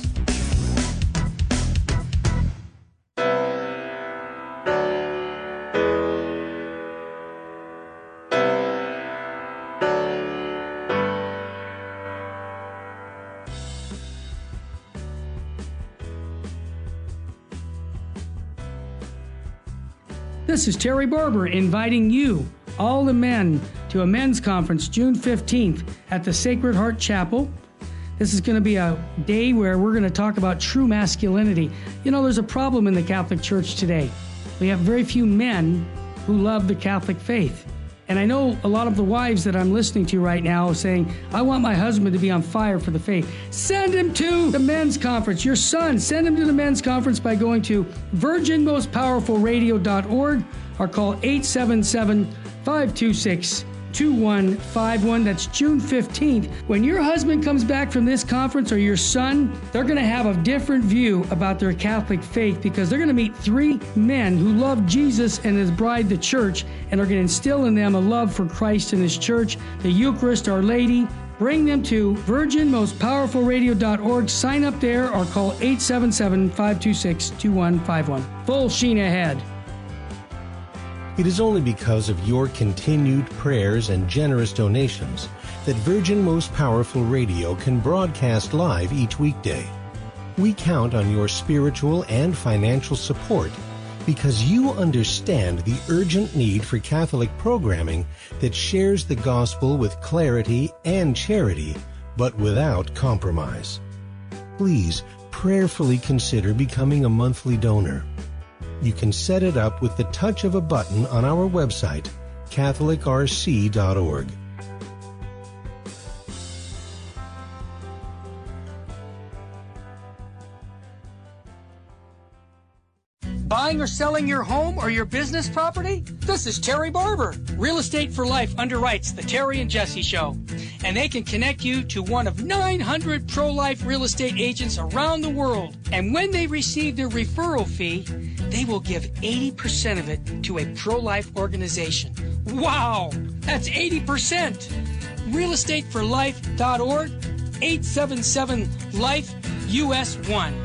This is Terry Barber inviting you, all the men, to a men's conference June fifteenth at the Sacred Heart Chapel. This is going to be a day where we're going to talk about true masculinity. You know, there's a problem in the Catholic Church today. We have very few men who love the Catholic faith. And I know a lot of the wives that I'm listening to right now are saying, I want my husband to be on fire for the faith. Send him to the men's conference. Your son, send him to the men's conference by going to virgin most powerful radio dot org or call eight seven seven, five two six, two one five one. That's June fifteenth. When your husband comes back from this conference, or your son, they're going to have a different view about their Catholic faith, because they're going to meet three men who love Jesus and his bride, the church, and are going to instill in them a love for Christ and his church, the Eucharist, Our Lady. Bring them to virgin most powerful radio dot org. Sign up there or call eight seven seven, five two six, two one five one. Full sheen ahead. It is only because of your continued prayers and generous donations that Virgin Most Powerful Radio can broadcast live each weekday. We count on your spiritual and financial support because you understand the urgent need for Catholic programming that shares the gospel with clarity and charity, but without compromise. Please prayerfully consider becoming a monthly donor. You can set it up with the touch of a button on our website, catholic r c dot org. Buying or selling your home or your business property? This is Terry Barber. Real Estate for Life underwrites the Terry and Jesse Show. And they can connect you to one of nine hundred pro-life real estate agents around the world. And when they receive their referral fee, they will give eighty percent of it to a pro-life organization. Wow! That's eighty percent! real estate for life dot org, eight seven seven life U S one.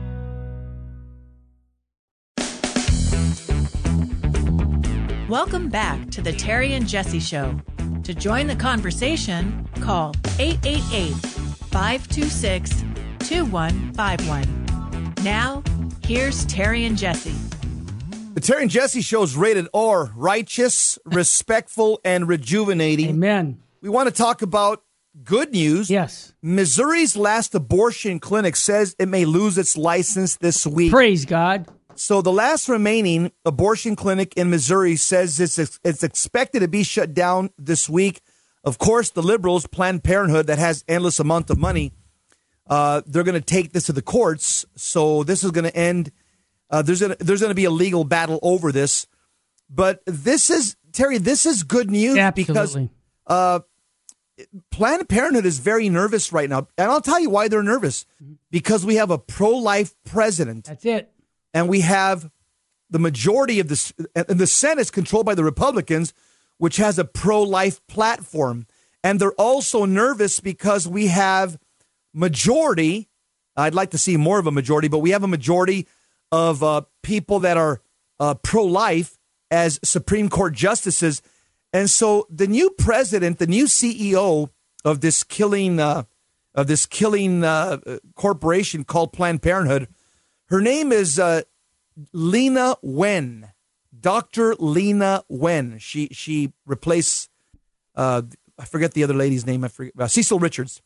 Welcome back to the Terry and Jesse Show. To join the conversation, call eight eight eight, five two six, two one five one. Now, here's Terry and Jesse. The Terry and Jesse Show is rated R, righteous, respectful, and rejuvenating. Amen. We want to talk about good news. Yes. Missouri's last abortion clinic says it may lose its license this week. Praise God. So the last remaining abortion clinic in Missouri says it's it's expected to be shut down this week. Of course, the liberals, Planned Parenthood, that has endless amount of money, uh, they're going to take this to the courts. So this is going to end. Uh, there's gonna, there's going to be a legal battle over this. But this is, Terry, this is good news. Absolutely. Because uh, Planned Parenthood is very nervous right now. And I'll tell you why they're nervous. Because we have a pro-life president. That's it. And we have the majority of this, and the Senate is controlled by the Republicans, which has a pro-life platform. And they're also nervous because we have majority, I'd like to see more of a majority, but we have a majority of uh, people that are uh, pro-life as Supreme Court justices. And so the new president, the new C E O of this killing, uh, of this killing uh, corporation called Planned Parenthood, her name is uh, Leana Wen, Doctor Leana Wen. She she replaced, uh, I forget the other lady's name, I forget, uh, Cecil Richards.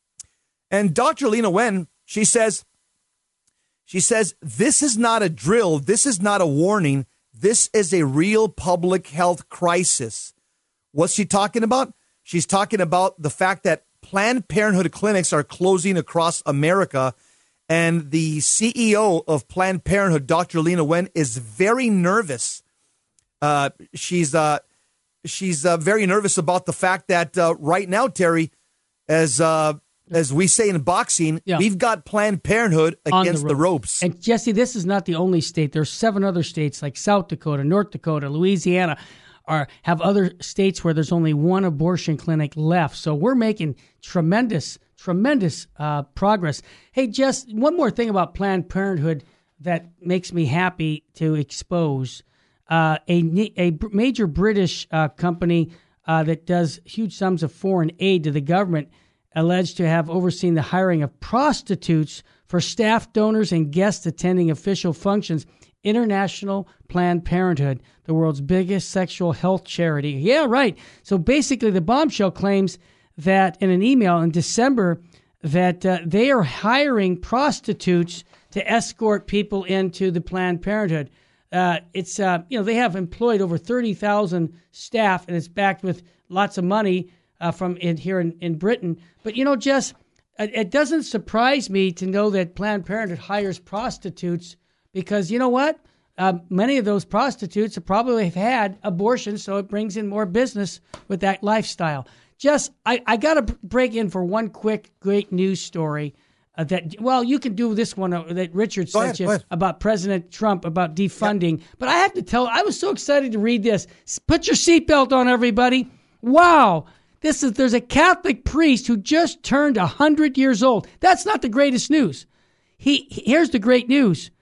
And Doctor Leana Wen, she says, she says, this is not a drill, this is not a warning, this is a real public health crisis. What's she talking about? She's talking about the fact that Planned Parenthood clinics are closing across America. And the C E O of Planned Parenthood, Doctor Leana Wen, is very nervous. Uh, she's uh, she's uh, very nervous about the fact that uh, right now, Terry, as uh, as we say in boxing, yeah. we've got Planned Parenthood against the, the ropes. And Jesse, this is not the only state. There's seven other states like South Dakota, North Dakota, Louisiana, are have other states where there's only one abortion clinic left. So we're making tremendous. Tremendous uh, progress. Hey, Jess, one more thing about Planned Parenthood that makes me happy to expose. Uh, a, a major British uh, company uh, that does huge sums of foreign aid to the government alleged to have overseen the hiring of prostitutes for staff, donors, and guests attending official functions. International Planned Parenthood, the world's biggest sexual health charity. Yeah, right. So basically the bombshell claims that in an email in December that uh, they are hiring prostitutes to escort people into the Planned Parenthood. Uh, it's uh, you know they have employed over thirty thousand staff, and it's backed with lots of money uh, from in, here in, in Britain. But you know, Jess, it, it doesn't surprise me to know that Planned Parenthood hires prostitutes because you know what? Uh, many of those prostitutes have probably have had abortions, so it brings in more business with that lifestyle. Jess, I, I got to break in for one quick great news story uh, that, well, you can do this one uh, that Richard Go sent ahead, you about President Trump, about defunding. Yep. But I have to tell, I was so excited to read this. Put your seatbelt on, everybody. Wow. This is There's a Catholic priest who just turned one hundred years old. That's not the greatest news. He Here's the great news.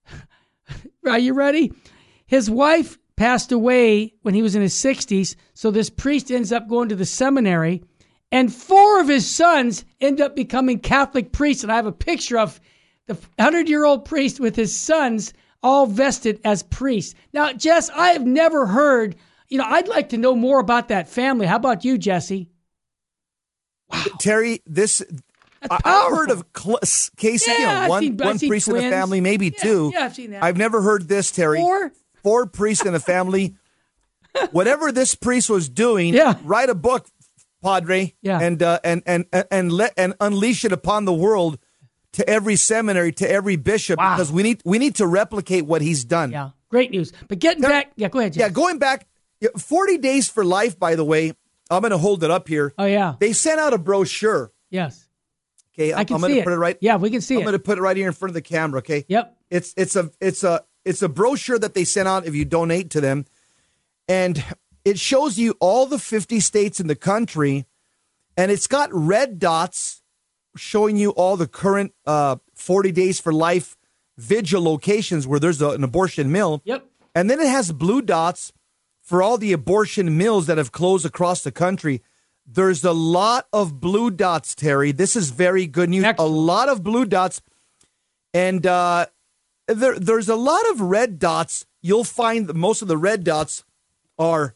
Are you ready? His wife passed away when he was in his sixties, so this priest ends up going to the seminary, and four of his sons end up becoming Catholic priests, and I have a picture of the hundred-year-old priest with his sons all vested as priests. Now, Jess, I have never heard, you know, I'd like to know more about that family. How about you, Jesse? Wow. Terry, this... I, I've heard of cl- cases, yeah, you know, one, seen, one priest twins. in a family, maybe yeah, two. Yeah, I've seen that. I've never heard this, Terry. Four? Four priests in a family. Whatever this priest was doing, yeah. write a book, Padre, yeah. and uh, and and and let and unleash it upon the world to every seminary, to every bishop, Wow. because we need we need to replicate what he's done. Yeah, great news. But getting There- back, yeah, go ahead. Jeff. Yeah, going back, yeah, forty days for life, by the way, I'm going to hold it up here. Oh, yeah. They sent out a brochure. Yes. Okay, I I'm, can I'm going see to it. put it right. Yeah, we can see I'm it. going to put it right here in front of the camera, okay? Yep. It's it's a it's a it's a brochure that they sent out if you donate to them. And it shows you all the fifty states in the country, and it's got red dots showing you all the current uh, forty days for life vigil locations where there's a, an abortion mill. Yep. And then it has blue dots for all the abortion mills that have closed across the country. There's a lot of blue dots, Terry. This is very good news. Excellent. A lot of blue dots. And uh, there, there's a lot of red dots. You'll find that most of the red dots are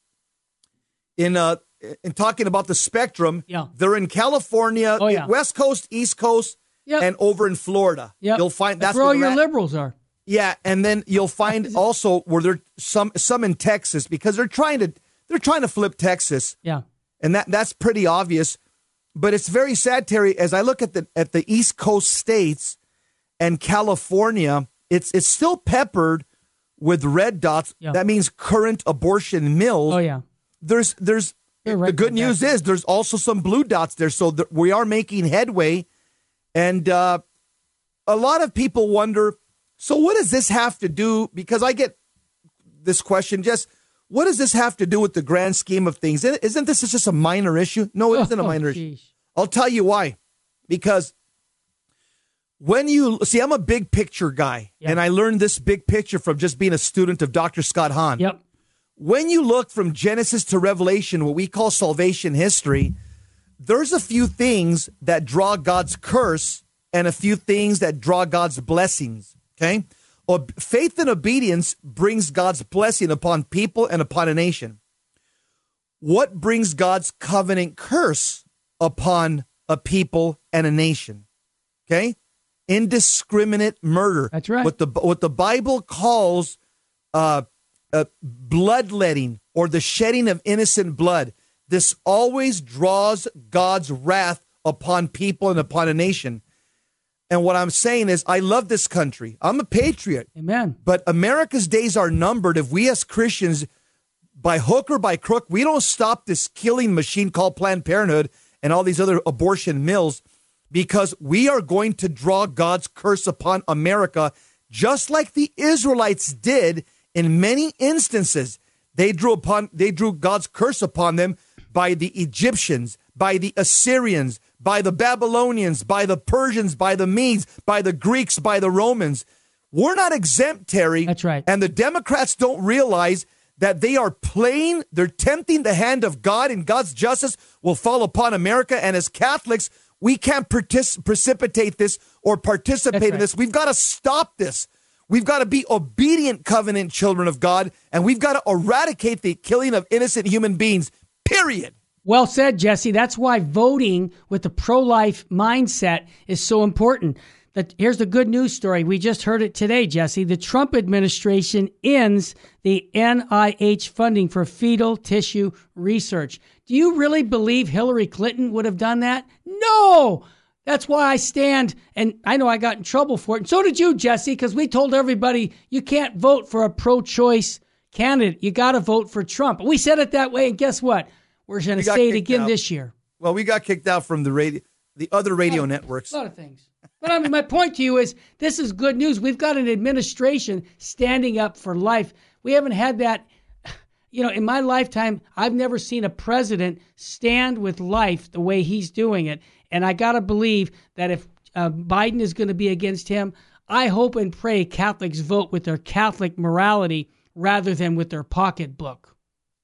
in uh, in talking about the spectrum. Yeah. They're in California, Oh, yeah. West Coast, East Coast, Yep. and over in Florida. Yep. You'll find that's, that's where all where your they're at. liberals are. Yeah, and then you'll find also where there some some in Texas because they're trying to they're trying to flip Texas, Yeah. and that that's pretty obvious. But it's very sad, Terry. As I look at the at the East Coast states and California, it's it's still peppered with red dots. Yeah. That means current abortion mills. Oh, yeah. There's there's You're the right good about news that. is there's also some blue dots there, so th- we are making headway. And uh, a lot of people wonder, so what does this have to do? Because I get this question, just what does this have to do with the grand scheme of things? Isn't isn't this just a minor issue? No, it isn't a Oh, minor issue. geez. I'll tell you why. Because when you see, I'm a big picture guy, Yep. and I learned this big picture from just being a student of Doctor Scott Hahn. Yep. When you look from Genesis to Revelation, what we call salvation history, there's a few things that draw God's curse and a few things that draw God's blessings. Okay? Ob- faith and obedience brings God's blessing upon people and upon a nation. What brings God's covenant curse upon a people and a nation? Okay? Indiscriminate murder. That's right. What the what the Bible calls uh, uh, bloodletting or the shedding of innocent blood. This always draws God's wrath upon people and upon a nation. And what I'm saying is, I love this country. I'm a patriot. Amen. But America's days are numbered if we as Christians, by hook or by crook, we don't stop this killing machine called Planned Parenthood and all these other abortion mills, because we are going to draw God's curse upon America, just like the Israelites did in many instances. They drew upon they drew God's curse upon them by the Egyptians, by the Assyrians, by the Babylonians, by the Persians, by the Medes, by the Greeks, by the Romans. We're not exempt, Terry. That's right. And the Democrats don't realize that they are playing, they're tempting the hand of God, and God's justice will fall upon America. And as Catholics, we can't partic- precipitate this or participate That's in right. this. We've got to stop this. We've got to be obedient covenant children of God, and we've got to eradicate the killing of innocent human beings, period. Well said, Jesse. That's why voting with the pro-life mindset is so important. That here's the good news story. We just heard it today, Jesse. The Trump administration ends the N I H funding for fetal tissue research. Do you really believe Hillary Clinton would have done that? No. That's why I stand, and I know I got in trouble for it. And so did you, Jesse, because we told everybody you can't vote for a pro-choice candidate. You got to vote for Trump. We said it that way, and guess what? We're going to We got say it kicked again out. this year. Well, we got kicked out from the radio, the other radio networks. A lot of things. But I mean, my point to you is this is good news. We've got an administration standing up for life. We haven't had that, you know, in my lifetime, I've never seen a president stand with life the way he's doing it. And I got to believe that if uh, Biden is going to be against him, I hope and pray Catholics vote with their Catholic morality rather than with their pocketbook.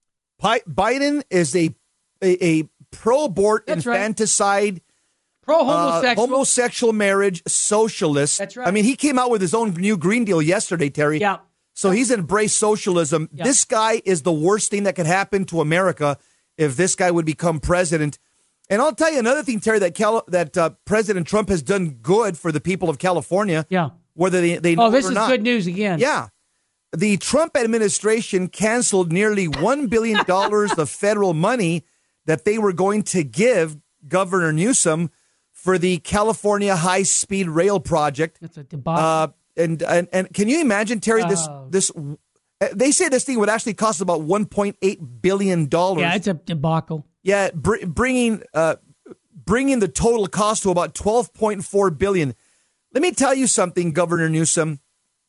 Pi- Biden is a a, a pro-abort, That's right. infanticide, Pro-homosexual. Uh, homosexual marriage socialist. That's right. I mean, he came out with his own new Green Deal yesterday, Terry. Yeah. So he's embraced socialism. Yeah. This guy is the worst thing that could happen to America if this guy would become president. And I'll tell you another thing, Terry, that Cal- that uh, President Trump has done good for the people of California. Yeah. Whether they, they know Oh, this it or is not. good news again. Yeah. The Trump administration canceled nearly one billion dollars of federal money that they were going to give Governor Newsom for the California high-speed rail project. That's a debacle. Uh, and, and and can you imagine, Terry, this Oh. this they say this thing would actually cost about one point eight billion dollars. Yeah, it's a debacle. Yeah, br- bringing uh, bringing the total cost to about twelve point four billion dollars. Let me tell you something, Governor Newsom.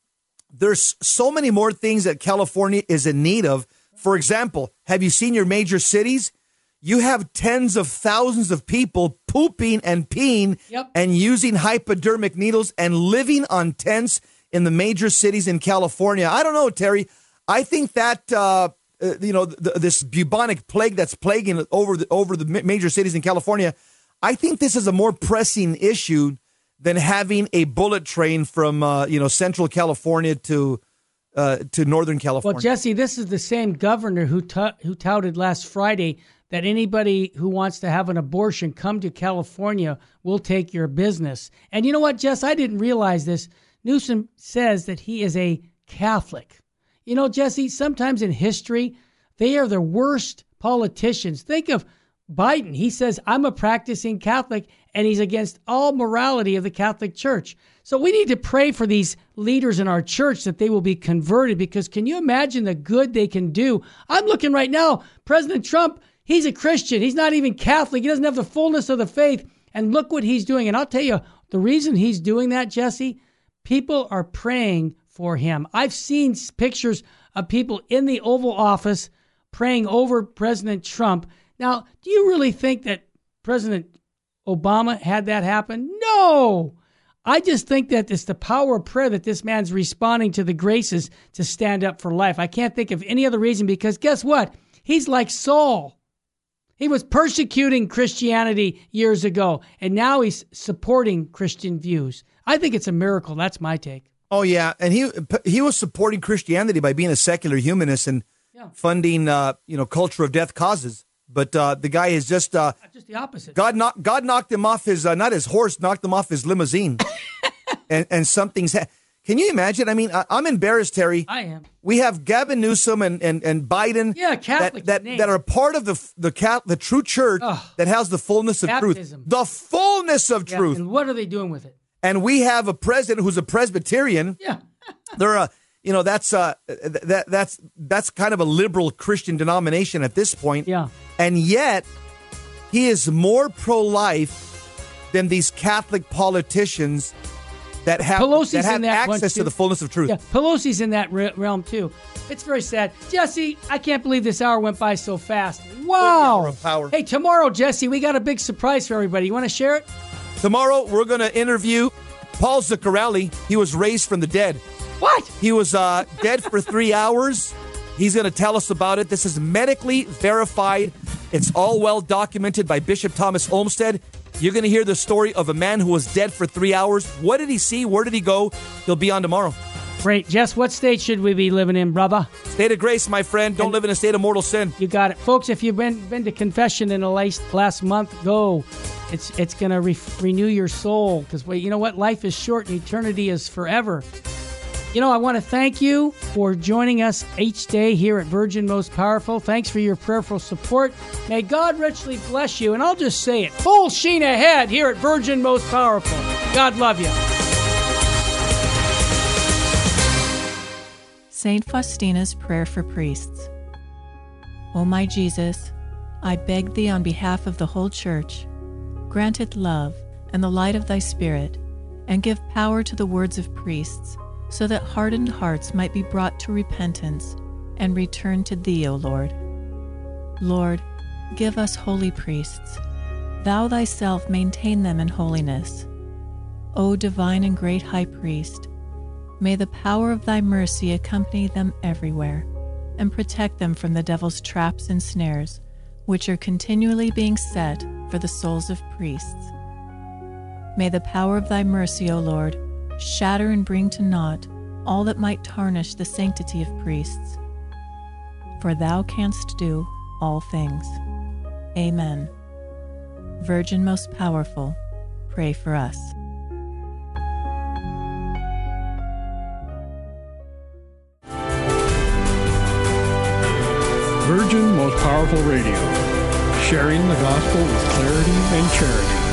There's so many more things that California is in need of. For example, have you seen your major cities? You have tens of thousands of people pooping and peeing Yep. and using hypodermic needles and living on tents in the major cities in California. I don't know, Terry. I think that, uh, uh, you know, th- this bubonic plague that's plaguing over the, over the ma- major cities in California, I think this is a more pressing issue than having a bullet train from, uh, you know, Central California to uh, to Northern California. Well, Jesse, this is the same governor who t- who touted last Friday that anybody who wants to have an abortion come to California, we'll take your business. And you know what, Jess? I didn't realize this. Newsom says that he is a Catholic. You know, Jesse, sometimes in history, they are the worst politicians. Think of Biden. He says, I'm a practicing Catholic, and he's against all morality of the Catholic Church. So we need to pray for these leaders in our church that they will be converted, because can you imagine the good they can do? I'm looking right now, President Trump, he's a Christian. He's not even Catholic. He doesn't have the fullness of the faith. And look what he's doing. And I'll tell you, the reason he's doing that, Jesse, people are praying for him. I've seen pictures of people in the Oval Office praying over President Trump. Now, do you really think that President Obama had that happen? No. I just think that it's the power of prayer that this man's responding to the graces to stand up for life. I can't think of any other reason, because guess what? He's like Saul. He was persecuting Christianity years ago, and now he's supporting Christian views. I think it's a miracle. That's my take. Oh, yeah. And he he was supporting Christianity by being a secular humanist and Yeah. funding, uh, you know, culture of death causes. But uh, the guy is just uh, Just the opposite. God. Knock, God knocked him off his uh, not his horse, knocked him off his limousine, and and something's. Ha- Can you imagine? I mean, I, I'm embarrassed, Terry. I am. We have Gavin Newsom and and, and Biden. Yeah, Catholic that that, name. that are part of the the cat the true church Ugh. that has the fullness of Baptism. truth. The fullness of Yeah, truth. and what are they doing with it? And we have a president who's a Presbyterian. Yeah. They're a, you know, that's uh that that's that's kind of a liberal Christian denomination at this point. Yeah. And yet he is more pro-life than these Catholic politicians that have Pelosi's that have in that access one, to too. the fullness of truth. Yeah, Pelosi's in that re- realm too. It's very sad. Jesse, I can't believe this hour went by so fast. Wow. hour of power. Hey, tomorrow, Jesse, we got a big surprise for everybody. You want to share it? Tomorrow we're going to interview Paul Zuccarelli. He was raised from the dead. What? He was uh, dead for three hours. He's going to tell us about it. This is medically verified. It's all well documented by Bishop Thomas Olmsted. You're going to hear the story of a man who was dead for three hours. What did he see? Where did he go? He'll be on tomorrow. Great. Jess, what state should we be living in, brother? State of grace, my friend. Don't And- live in a state of mortal sin. You got it. Folks, if you've been been to confession in the last, last month, go. It's it's going to re- renew your soul, because, well, you know what? Life is short and eternity is forever. You know, I want to thank you for joining us each day here at Virgin Most Powerful. Thanks for your prayerful support. May God richly bless you. And I'll just say it, full sheen ahead here at Virgin Most Powerful. God love you. Saint Faustina's Prayer for Priests. O my Jesus, I beg thee on behalf of the whole Church, grant it love and the light of thy Spirit, and give power to the words of priests, so that hardened hearts might be brought to repentance and return to thee, O Lord. Lord, give us holy priests. Thou thyself maintain them in holiness. O divine and great High Priest, may the power of thy mercy accompany them everywhere, and protect them from the devil's traps and snares, which are continually being set for the souls of priests. May the power of thy mercy, O Lord, shatter and bring to naught all that might tarnish the sanctity of priests. For thou canst do all things. Amen. Virgin most powerful, pray for us. Virgin Most Powerful Radio, sharing the gospel with clarity and charity.